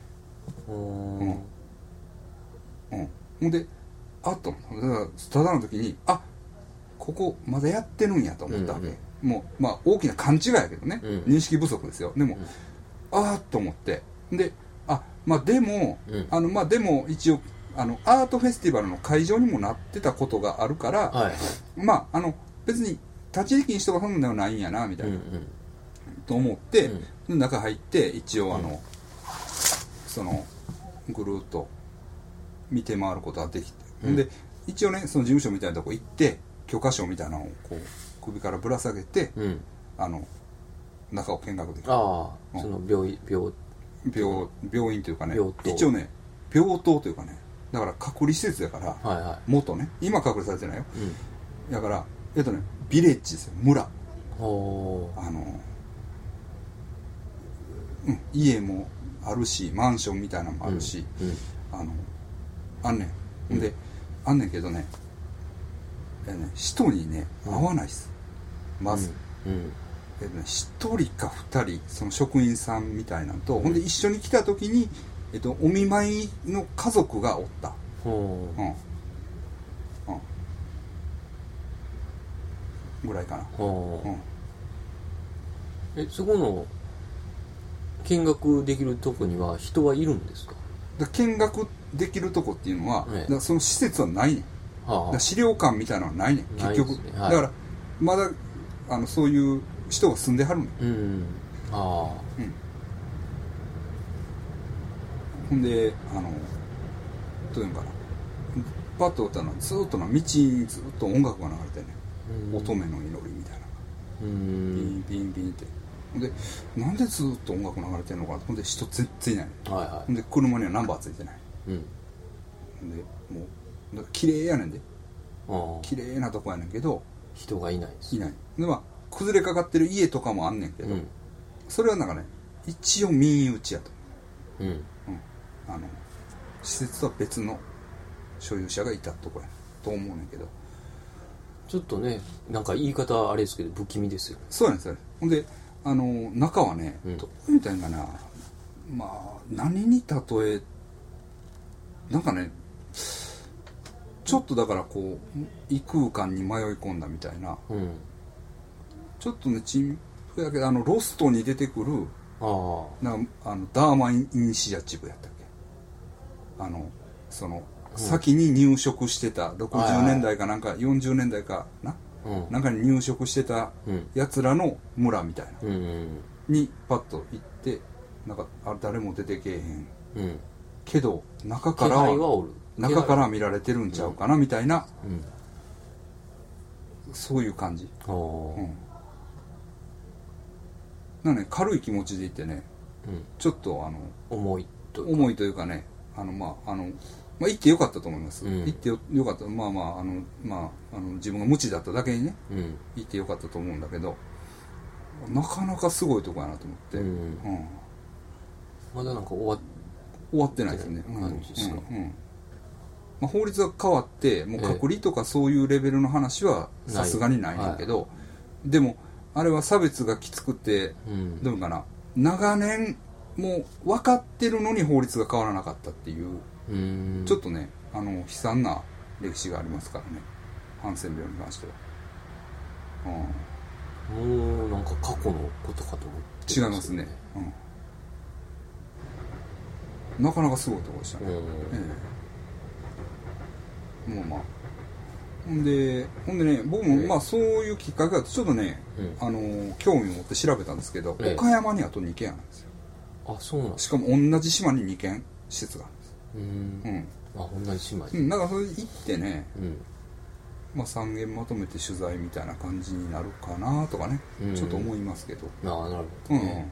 B: ほんであっとただの時にここまだやってるんやと思ったわけ、もうまあ大きな勘違いやけどね、認識不足ですよ。でも、あっと思って、でまあでも、まあでも一応アートフェスティバルの会場にもなってたことがあるから、
A: はい、
B: まあ別に立ち入り禁止とかそんなのではないんやなみたいな、と思って、中入って一応そのぐるっと見て回ることができて、で一応ねその事務所みたいなとこ行って許可証みたいなのをこう首からぶら下げて、中を見学できる。
A: その病院
B: というかね、
A: 一
B: 応ね病棟というかね、だから隔離施設だから、
A: はいはい、
B: 元ね今隔離されてないよ、だからビレッジですよ、村。家もあるしマンションみたいなのもあるし、あんねん。であんねんけどね、人にね会わないっす、まず。1人か2人その職員さんみたいなのと、ほんで一緒に来た時に、お見舞いの家族がおった。ぐらいかな。
A: そこの見学できるとこには人はいるんですか？
B: 見学できるとこっていうのは、だその施設はないねん。だ資料館みたいなのはないねん結局、だからまだそういう人が住んではるねん。ほんでどういうのかな、パッとおったのはずっと道にずっと音楽が流れてね、乙女の祈りみたいな、ビンビンビンって。ほんでなんでずっと音楽流れてんのかな。ほんで人全然いない、ほんで車にはナンバーついてない、ほんでもう綺麗やねんで、綺麗なとこやねんけど
A: 人がいないです。
B: いない。でまあ崩れかかってる家とかもあんねんけど、それはなんかね一応民有地やと、施設とは別の所有者がいたとこやと思うねんけど、
A: ちょっとねなんか言い方あれですけど不気味ですよね。
B: そうなんですよ。ほんで中はね、どう言うたらいいんかな、まあ何に例えなんかね、ちょっとだからこう異空間に迷い込んだみたいな、ちょっとね陳腐やけどロストに出てくるなんかダーマイニシアチブやったっけ、その先に入植してた60年代かなんか40年代かな、なんかに入植してたやつらの村みたいな、にパッと行ってなんか誰も出てけえへん、けど中から見られてるんちゃうかなみたいな、そういう感じ。なんかね軽い気持ちでいってね、ちょっと重いというかね、まあ行ってよかったと思います、行ってよかった。自分が無知だっただけにね、行ってよかったと思うんだけど、なかなかすごいとこやなと思って、
A: まだなんか終
B: わってないですね。
A: 感じですか。
B: まあ、法律が変わってもう隔離とかそういうレベルの話はさすがにないんだけど、でもあれは差別がきつくて、どうかな、長年もう分かってるのに法律が変わらなかったっていう、ちょっとね悲惨な歴史がありますからね、ハンセン病に関しては。
A: もうなんか過去のことかと思って
B: 違いますね。なかなかすごいところでしたね。もうまあほんでね、僕もまあそういうきっかけがあってちょっとね、興味を持って調べたんですけど、岡山にあと2軒あるんですよ。
A: そうなんです。
B: しかも同じ島に2軒施設があるんです。
A: 同じ島に。
B: だからそれ行ってね、まあ3軒まとめて取材みたいな感じになるかなとかね、ちょっと思いますけど。
A: なるほどね。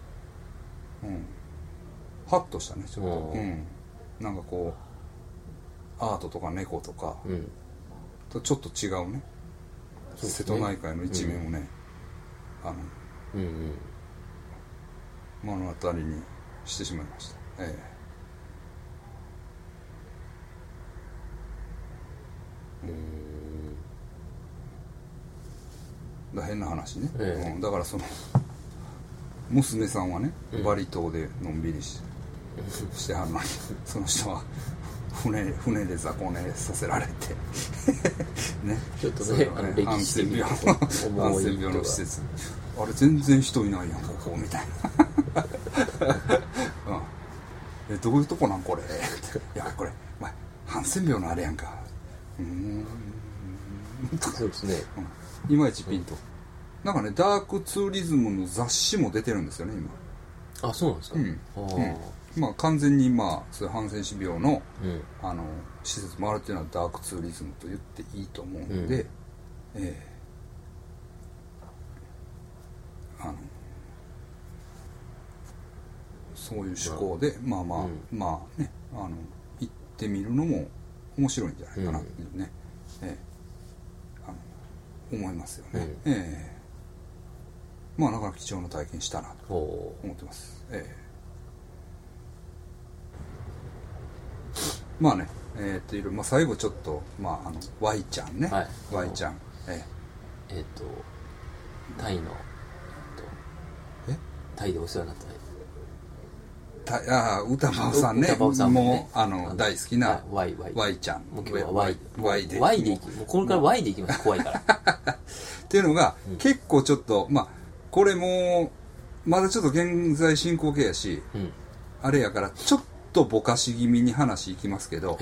B: ハッとしたね、ちょっと。なんかこうアートとか猫とか、とちょっと違うね、瀬戸内海の一面をね、目の当たりにしてしまいました。 だ変な話ね、だからその娘さんはね、バリ島でのんびりしてはるのにその人は船で雑魚寝させられてね、
A: ちょっとね
B: ハンセン病の施設、あれ全然人いないやんここみたいな、どういうとこなんこれいやこれハンセン病のあれやんか、
A: そうですね、
B: いまいちピンと、なんかねダークツーリズムの雑誌も出てるんですよね今。
A: あ、そうなんですか。
B: まあ完全にそういうハンセン氏病の、施設もあるっていうのはダークツーリズムと言っていいと思うので、そういう思考で、まあね、行ってみるのも面白いんじゃないかなっていうね、思いますよね。まあなかなか貴重な体験したなと思ってます。まあね、最後ちょっとY ちゃんね、
A: はい、
B: Y ちゃん、
A: タイのタイでお世話になった
B: 歌まおさんね、もう大好きな Y ちゃん、
A: もう今日は Y でいき、もうこれから Y でいきます、怖いから
B: っていうのが、結構ちょっとこれもまだちょっと現在進行形やし、あれやからちょっとぼかし気味に話いきますけど、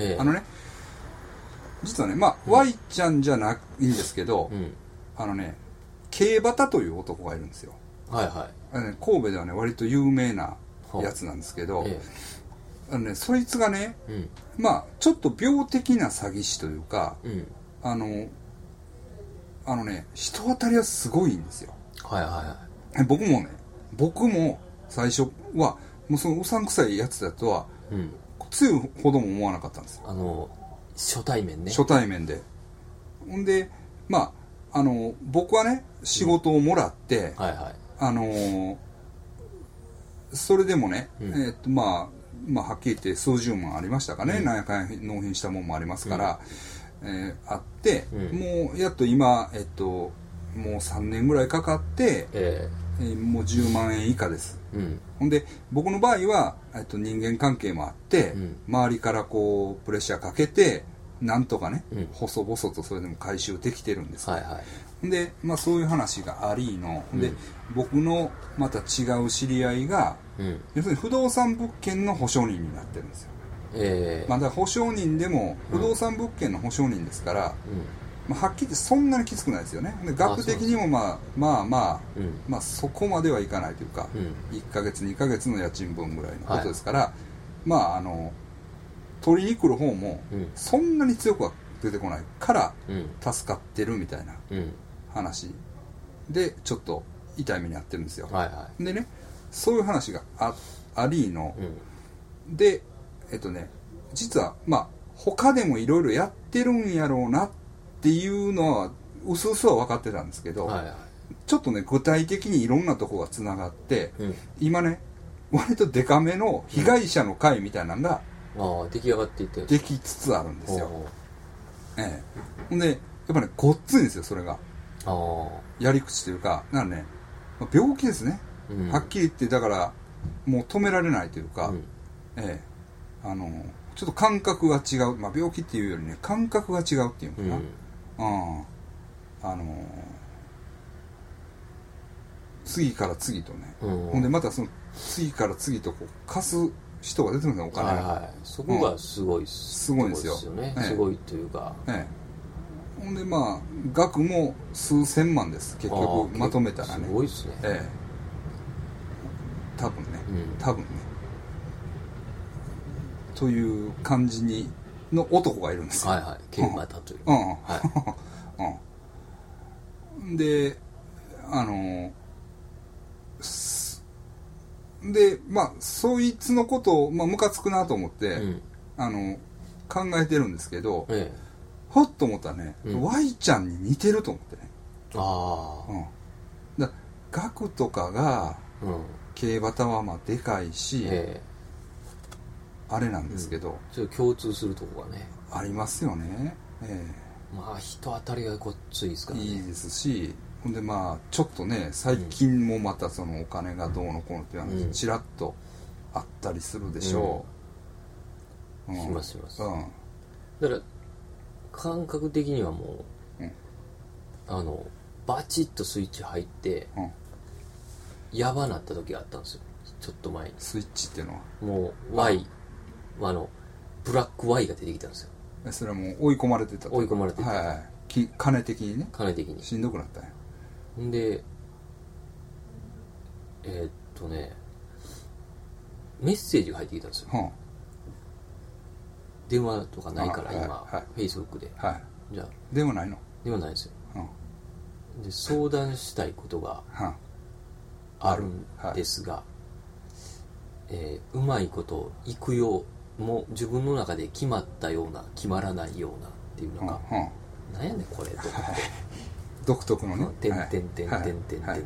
B: 実はねY ちゃんじゃないんですけど、K バタという男がいるんですよ。神戸ではね割と有名なやつなんですけど、そいつがね、ちょっと病的な詐欺師というか、人当たりはすごいんですよ。僕も最初はもうそのうさんくさいやつだとは、強いほども思わなかったんですよ。
A: 初対面ね。
B: 初対面で。ほんで僕はね仕事をもらって、それでもね、はっきり言って数十万ありましたかね、なんやかんや納品したもんもありますから、あって、もうやっと今、もう3年ぐらいかかって、もう10万円以下です。ほんで僕の場合は、人間関係もあって、周りからこうプレッシャーかけてなんとかね、細々とそれでも回収できてるんです。で、そういう話がありの、で僕のまた違う知り合いが、要するに不動産物件の保証人になってるんですよ。だから保証人でも不動産物件の保証人ですから、はっきり言ってそんなにきつくないですよね。で額的にもそこまではいかないというか、1ヶ月2ヶ月の家賃分ぐらいのことですから、取りに来る方もそんなに強くは出てこないから助かってるみたいな話でちょっと痛い目に遭ってるんですよ。でね、そういう話がありの、で実は他でもいろいろやってるんやろうなっていうのはうすうすは分かってたんですけど、ちょっとね具体的にいろんなとこがつながって、今ね割とデカめの被害者の会みたいなのが、
A: 出来上がっていって
B: できつつあるんですよ。ほんでやっぱねごっついんですよそれが。やり口というかなんかね病気ですね、はっきり言って。だからもう止められないというか、ちょっと感覚が違う、病気っていうよりね感覚が違うっていうのかな、次から次とね、ほんでまたその次から次とこう貸す人が出てるんですよ、お金が。
A: そこがすごい
B: すごいんですよ。
A: すごいというか、
B: ほんで額も数千万です結局まとめたらね。
A: すごいですね。
B: 多分ねという感じの男がいるんですよ。
A: ケンバタという。
B: ででそいつのことをムカつくなと思って、考えてるんですけど、ほっと思ったらね、Y ちゃんに似てると思ってね。だ額とかが、K バタはでかいし、あれなんですけど、
A: ちょっと共通するとこがね
B: ありますよね。
A: 人当たりがごっついですからね。
B: いいですし、 ほんでまあちょっとね最近もまたそのお金がどうのこうのっていう話ちらっとあったりするでしょう、
A: しますします、
B: うん、
A: だから感覚的にはもう、バチッとスイッチ入って、やばなった時があったんですよ、ちょっと前に。
B: スイッチっていうのは
A: もう Y、ブラック Y が出てきたんですよ。
B: それはもう追い込まれてた。
A: 追い込まれてた、
B: はいはい、金的にね。
A: 金的に
B: しんどくなったんや。
A: んでメッセージが入ってきたんですよ、電話とかないから今、Facebook で、じゃあ
B: 電話ないの？
A: 電話ないんですよ、で相談したいことがあるんですが、うまいこといくよう、もう自分の中で決まったような決まらないようなっていうのが、なんやねんこれと思って
B: 独特のね
A: てんてんてんてんてんてんてんみたいな、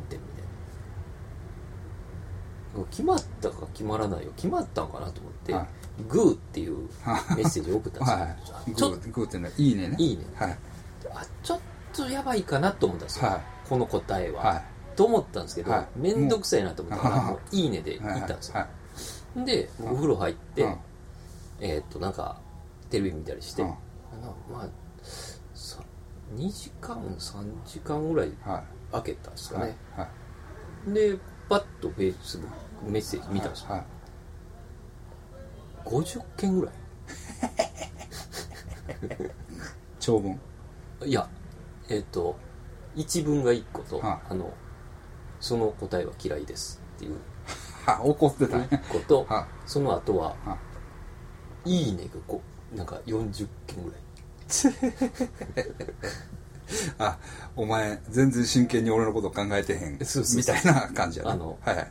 A: 決まったか決まらないよ、決まったんかなと思って、グーっていうメッセージを送ったんですよ、
B: グーっていうのはいいねね、
A: いいね、ちょっとやばいかなと思ったんですよ、この答えは、と思ったんですけど、めんどくさいなと思ったからもういいねで言ったんですよ、でお風呂入って、なんかテレビ見たりして、まあ2時間3時間ぐらい空けたんですかね、でパッとフェイスブックメッセージ見たんですよ、50件ぐらい
B: 長文、
A: いや一文が1個と、その答えは嫌いですっていう
B: 怒ってたね
A: 1個と、その後は、いいねがなんか40件ぐらい
B: お前全然真剣に俺のこと考えてへんみたいな感じやね。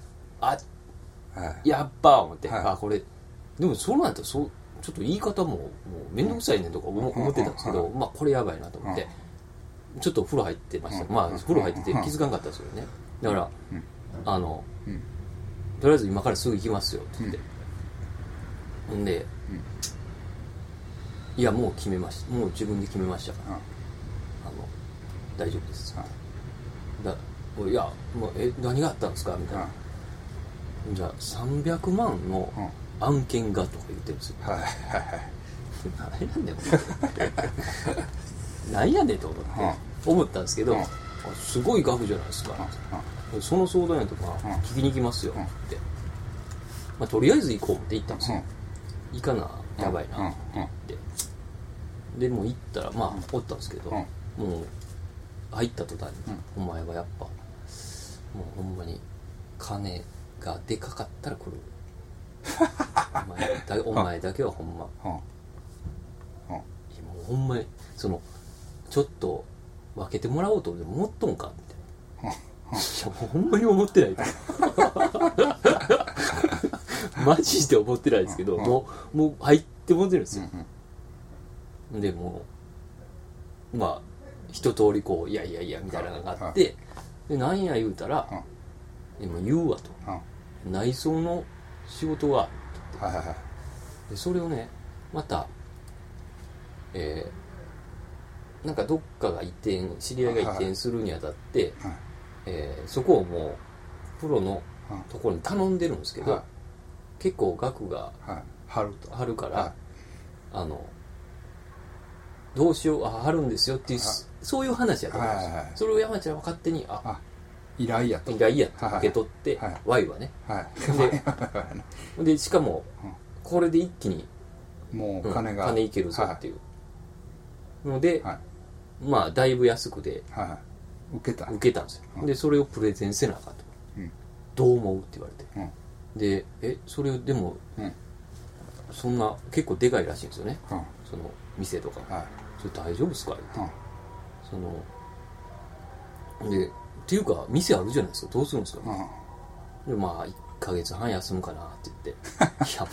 A: やっば思って、これでもそうなんだとちょっと言い方もうめんどくさいねんとか思ってたんですけど、これやばいなと思って、ちょっと風呂入ってました、風呂入ってて気づかなかったんですよね。だからとりあえず今からすぐ行きますよって言って、ほんで、いやもう決めました、もう自分で決めましたから、大丈夫です、いやもう何があったんですかみたいな、じゃあ300万の案件がとか言ってるんですよ、何やねん何やねんと思ったんですけど、すごい額じゃないですか、その相談やとか聞きに行きますよって、とりあえず行こうって言ったんですよ、行かなやばいなって言って、でもう行ったらおったんですけど、もう入った途端に、お前はやっぱもうほんまに金がでかかったら来るお前だけはほんま、もうほんまにちょっと分けてもらおうと思っとんかみたいな、いやもうほんまに思ってないマジで思ってないですけど、もう入って思ってるんですよ、でも一通りこういやみたいなのがあって、でなんや言うたら、でも言うわと、内装の仕事があると、でそれをねまたなんかどっかが知り合いが移転するにあたって、そこをもうプロのところに頼んでるんですけど、結構額が張るから、どうしよう張るんですよっていう、そういう話やと思うんですよ、それを山ちゃんは勝手に
B: 依頼やと
A: 受け取って、Y はね、でしかもこれで一気に
B: もう金
A: いけるぞっていうので、だいぶ安くで受けたんですよ、でそれをプレゼンせなあかんと、どう思うって言われて、でそれでも、そんな結構でかいらしいんですよね、その店とか、それ大丈夫ですかって、でっていうか店あるじゃないですか、どうするんですか、で1ヶ月半休むかなって言っていや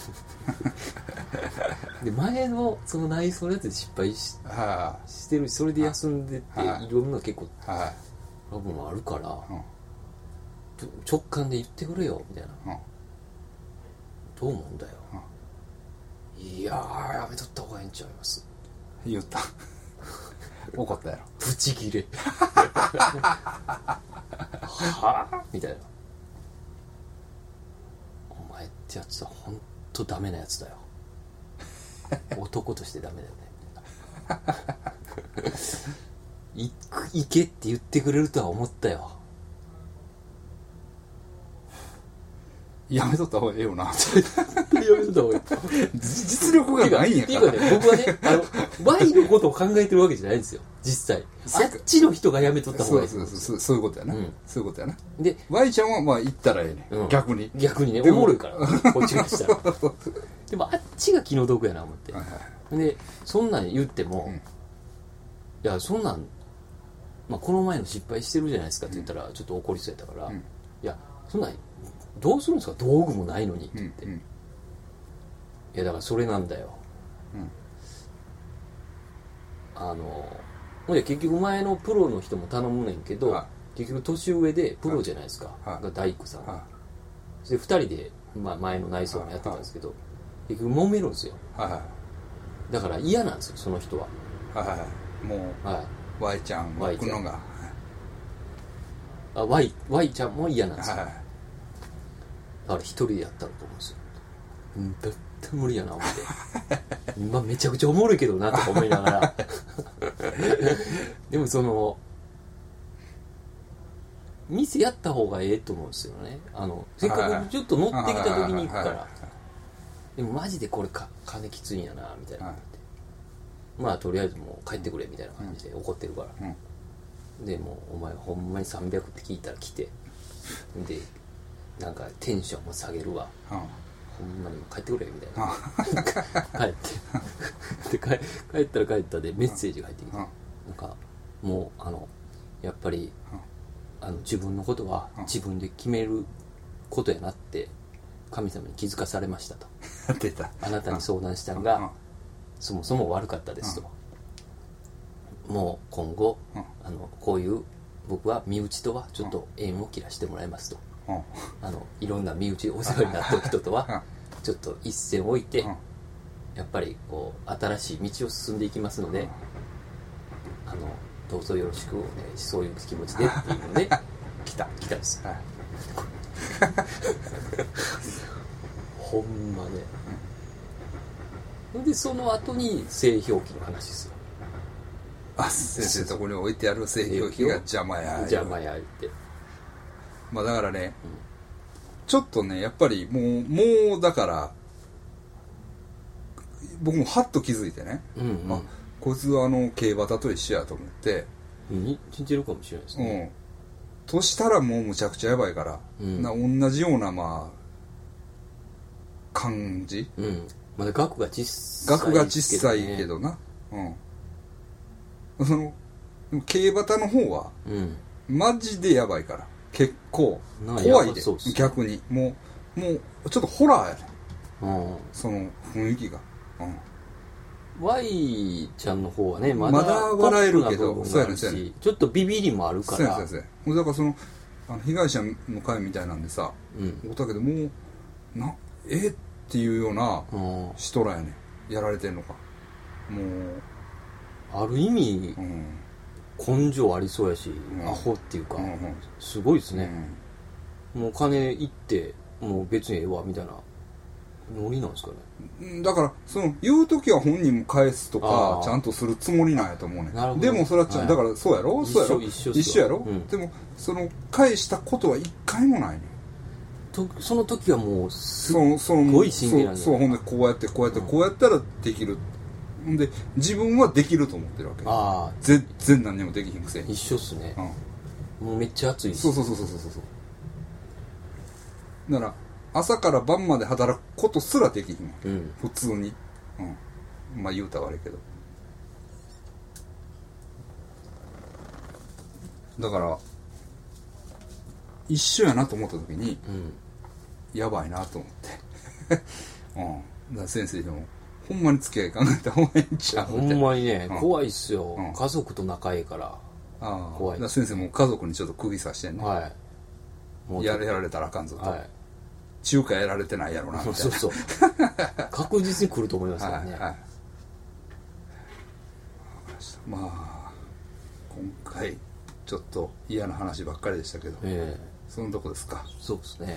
A: で前のその内装のやつで失敗してるし、それで休んでっていろんな結構ラブもあるから、直感で言ってくれよみたいな、どう思うんだよ、いややめとった方がいいんちゃいます
B: 言った怒ったやろ。
A: ブチギレはぁみたいな。お前ってやつはほんとダメなやつだよ。男としてダメだよね。行けって言ってくれるとは思ったよ。
B: やめとった方がええよな。
A: やめとった方がいい。
B: 実力がないんやから。
A: っていうかね、僕はね、Y のことを考えてるわけじゃないんですよ、実際。あっちの人がやめとった方がいい。
B: そういうことやな。そういうことやな。
A: で、
B: Y ちゃんはまあ行ったらええね。逆に。
A: 逆にね、おもろいから、こっちがしたら。でもあっちが気の毒やな思って。で、そんなん言っても、いや、そんなん、まあ、この前の失敗してるじゃないですかって言ったら、ちょっと怒りそうやったから、いや、そんなん、どうするんですか、道具もないのにって言って。いや、だからそれなんだよ。ほんで結局前のプロの人も頼むねんけど、結局年上でプロじゃないですか、が大工さん。で、2人で、まあ、前の内装もやってたんですけど、結局揉めるんですよ。だから嫌なんですよ、その人は。
B: もう、Y ちゃんが来るのが。
A: Y ちゃんも嫌なんですよ。だから一人でやったらと思うんですよ。絶対無理やな思って。今めちゃくちゃおもろいけどなとか思いながら。でも店やった方がええと思うんですよね。せっかくちょっと乗ってきた時に行くから。でもマジでこれ金きついんやなみたいな。まあとりあえずもう帰ってくれみたいな感じで怒ってるから、でもうお前ほんまに300って聞いたら来て、でなんかテンションも下げるわ、ほんまに帰ってくれみたいな、帰ってで帰ったら帰ったでメッセージが入ってきて、なんかもうやっぱり自分のことは自分で決めることやなって神様に気づかされましたと。
B: 出た。
A: あなたに相談したのがそもそも悪かったですと、もう今後こういう僕は身内とはちょっと縁を切らしてもらいますと、いろんな身内お世話になった人とはちょっと一線置いて、やっぱりこう新しい道を進んでいきますので、どうぞよろしくお願いし、そういう気持ちでっていうので来たんですよ、ほんまね。でその後に製氷機の話ですよ。
B: 先生のところに置いてある製氷機が邪魔や
A: って
B: まあだからね、ちょっとねやっぱりもうだから僕もハッと気づいてね、こいつは競馬と一緒やと思って
A: 信じるかもしれないですね、
B: としたらもうむちゃくちゃやばいから、同じようなまあ感じ、
A: まだ額が小さい
B: けどな、競馬の方は、マジでやばいから結構怖いで、逆にもうちょっとホラーやね、その雰囲気が、
A: Y ちゃんの方はね
B: まだ笑えるけど、
A: そうやね、ちょっとビビりもあるから、
B: だから被害者の会みたいなんでさ、おったけどもうっていうような人らやね、やられてんのか、もう
A: ある意味、根性ありそうやし、アホっていうか、すごいですね、もう金いってもう別にええわみたいなノリなんですかね。
B: だから言う時は本人も返すとかちゃんとするつもりなんやと思うね。でもそれはだからそうやろ、一緒やろ、でも返したことは一回もないね。
A: その時はもうすごい真剣なんだよ。
B: ほんでこうやったらできる、ほんで自分はできると思ってるわけ。全然何にもできひんくせに。
A: 一緒っすね、もうめっちゃ熱いし。
B: そうだから朝から晩まで働くことすらできひん、普通に、まあ言うたら悪いけど、だから一緒やなと思った時に、やばいなと思ってだから先生でもほんまに付き合い考えた方がいいんちゃう
A: ほんまにね、怖いっすよ、家族と仲いいから怖い。
B: だから先生も家族にちょっと釘刺してんね、もうやられたらあかんぞと、中華やられてないやろなみたいな。
A: そう確実に来ると思いますよね。
B: まあ今回ちょっと嫌な話ばっかりでしたけど、そのとこですか。
A: そうですね。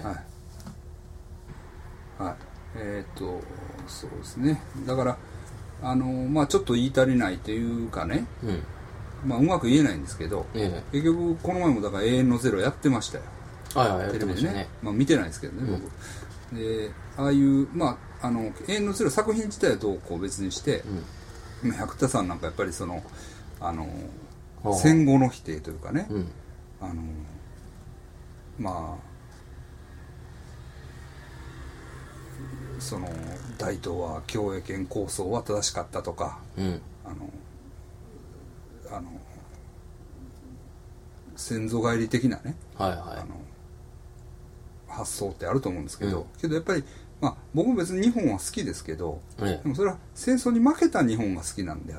B: はい、はい、そうですね。だからまあちょっと言い足りないというかね、まあうまく言えないんですけど、結局この前もだから永遠のゼロやってましたよ。テレビでね。まあ見てないですけどね、僕。で、ああいうまあ永遠のゼロ作品自体はどうこう別にして、百田さんなんかやっぱりその戦後の否定というかね、まあその大東亜共栄圏構想は正しかったとか、先祖返り的なね、発想ってあると思うんですけど、けどやっぱり、まあ、僕も別に日本は好きですけど、でもそれは戦争に負けた日本が好きなんであって、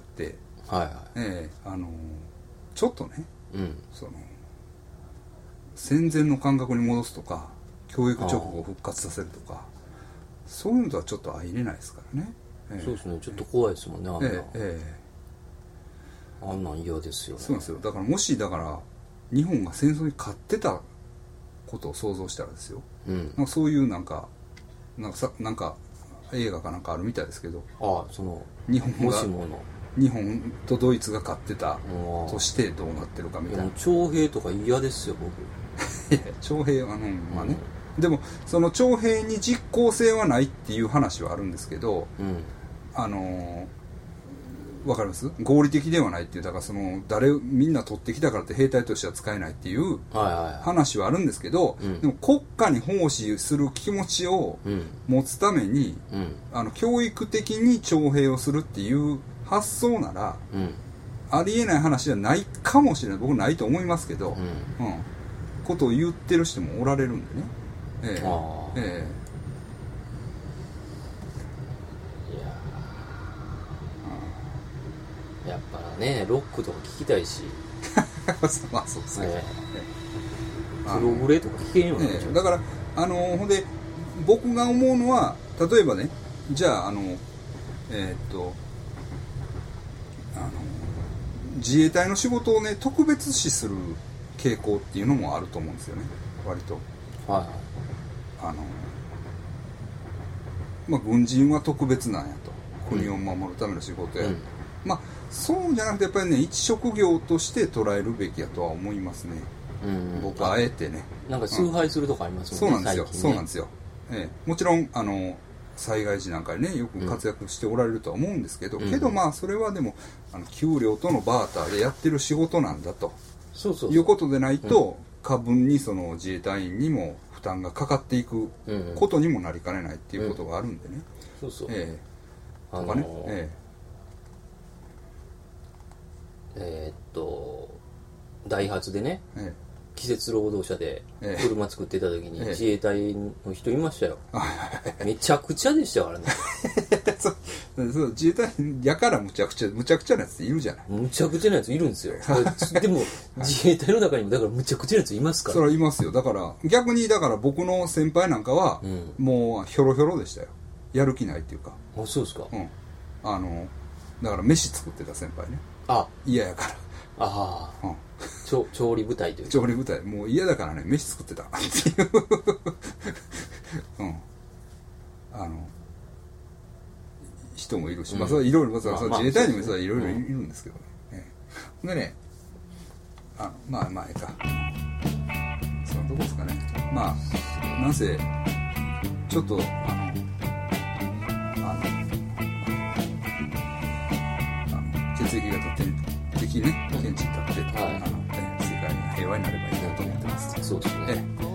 B: ちょっとね、その戦前の感覚に戻すとか教育直後を復活させるとか、そういうのとはちょっと相入れないですからね。
A: そうですね、ちょっと怖いですもんね、あんなん嫌ですよね。
B: そうなんですよ。だからもしだから日本が戦争に勝ってたことを想像したらですよ、なんかそういうなんか映画かなんかあるみたいですけど、
A: その
B: 日本が
A: もしもの
B: 日本とドイツが勝ってたとしてどうなってるかみたいな。
A: 徴兵とか嫌ですよ、僕。
B: いや徴兵はまあね、でもその徴兵に実効性はないっていう話はあるんですけど、わかります？合理的ではないっていう、だからそのみんな取ってきたからって兵隊としては使えないっていう話はあるんですけど、でも国家に奉仕する気持ちを持つために、教育的に徴兵をするっていう発想なら、ありえない話じゃないかもしれない。僕ないと思いますけど、ことを言ってる人もおられるんでね。
A: やっぱね、ロックとか聞きたいし
B: まあそうですね、
A: プログレとか聞けんようになっちゃう。
B: だからほんで僕が思うのは、例えばね、じゃあ自衛隊の仕事をね特別視する傾向っていうのもあると思うんですよね、割と。まあ軍人は特別なんやと、国を守るための仕事や、まあそうじゃなくてやっぱりね、一職業として捉えるべきやとは思いますね、僕はあえてね。
A: なんか崇拝するとかありますもんね、
B: そうなんですよ、そうなんですよ。もちろん災害時なんかにねよく活躍しておられるとは思うんですけど、けどまあそれはでも給料とのバーターでやってる仕事なんだということでないと、過分にその自衛隊員にも負担がかかっていくことにもなりかねないっていうことがあるんでね。とかね、
A: ダイハツでね、季節労働者で車作ってた時に自衛隊の人いましたよ、めちゃくちゃでしたからね
B: そう自衛隊やからむちゃくちゃなやつっているじゃない。
A: むちゃくちゃなやついるんですよでも自衛隊の中にもだからむちゃくちゃなやついますから。
B: それはいますよ。だから逆にだから僕の先輩なんかはもうひょろひょろでしたよ、やる気ないっていうか。
A: そうですか。
B: だから飯作ってた先輩ね、嫌やから
A: 調理部隊というか、
B: 調理部隊もう嫌だからね飯作ってたっていう人もいるし、まあそれいろいろ自衛隊にもそれいろいろいるんですけどね。でね、まあええか、そのとこですかね。まあなんせちょっと血液が敵ね、現地に立って、世界が平和になればいいなと思ってます。
A: そうですね。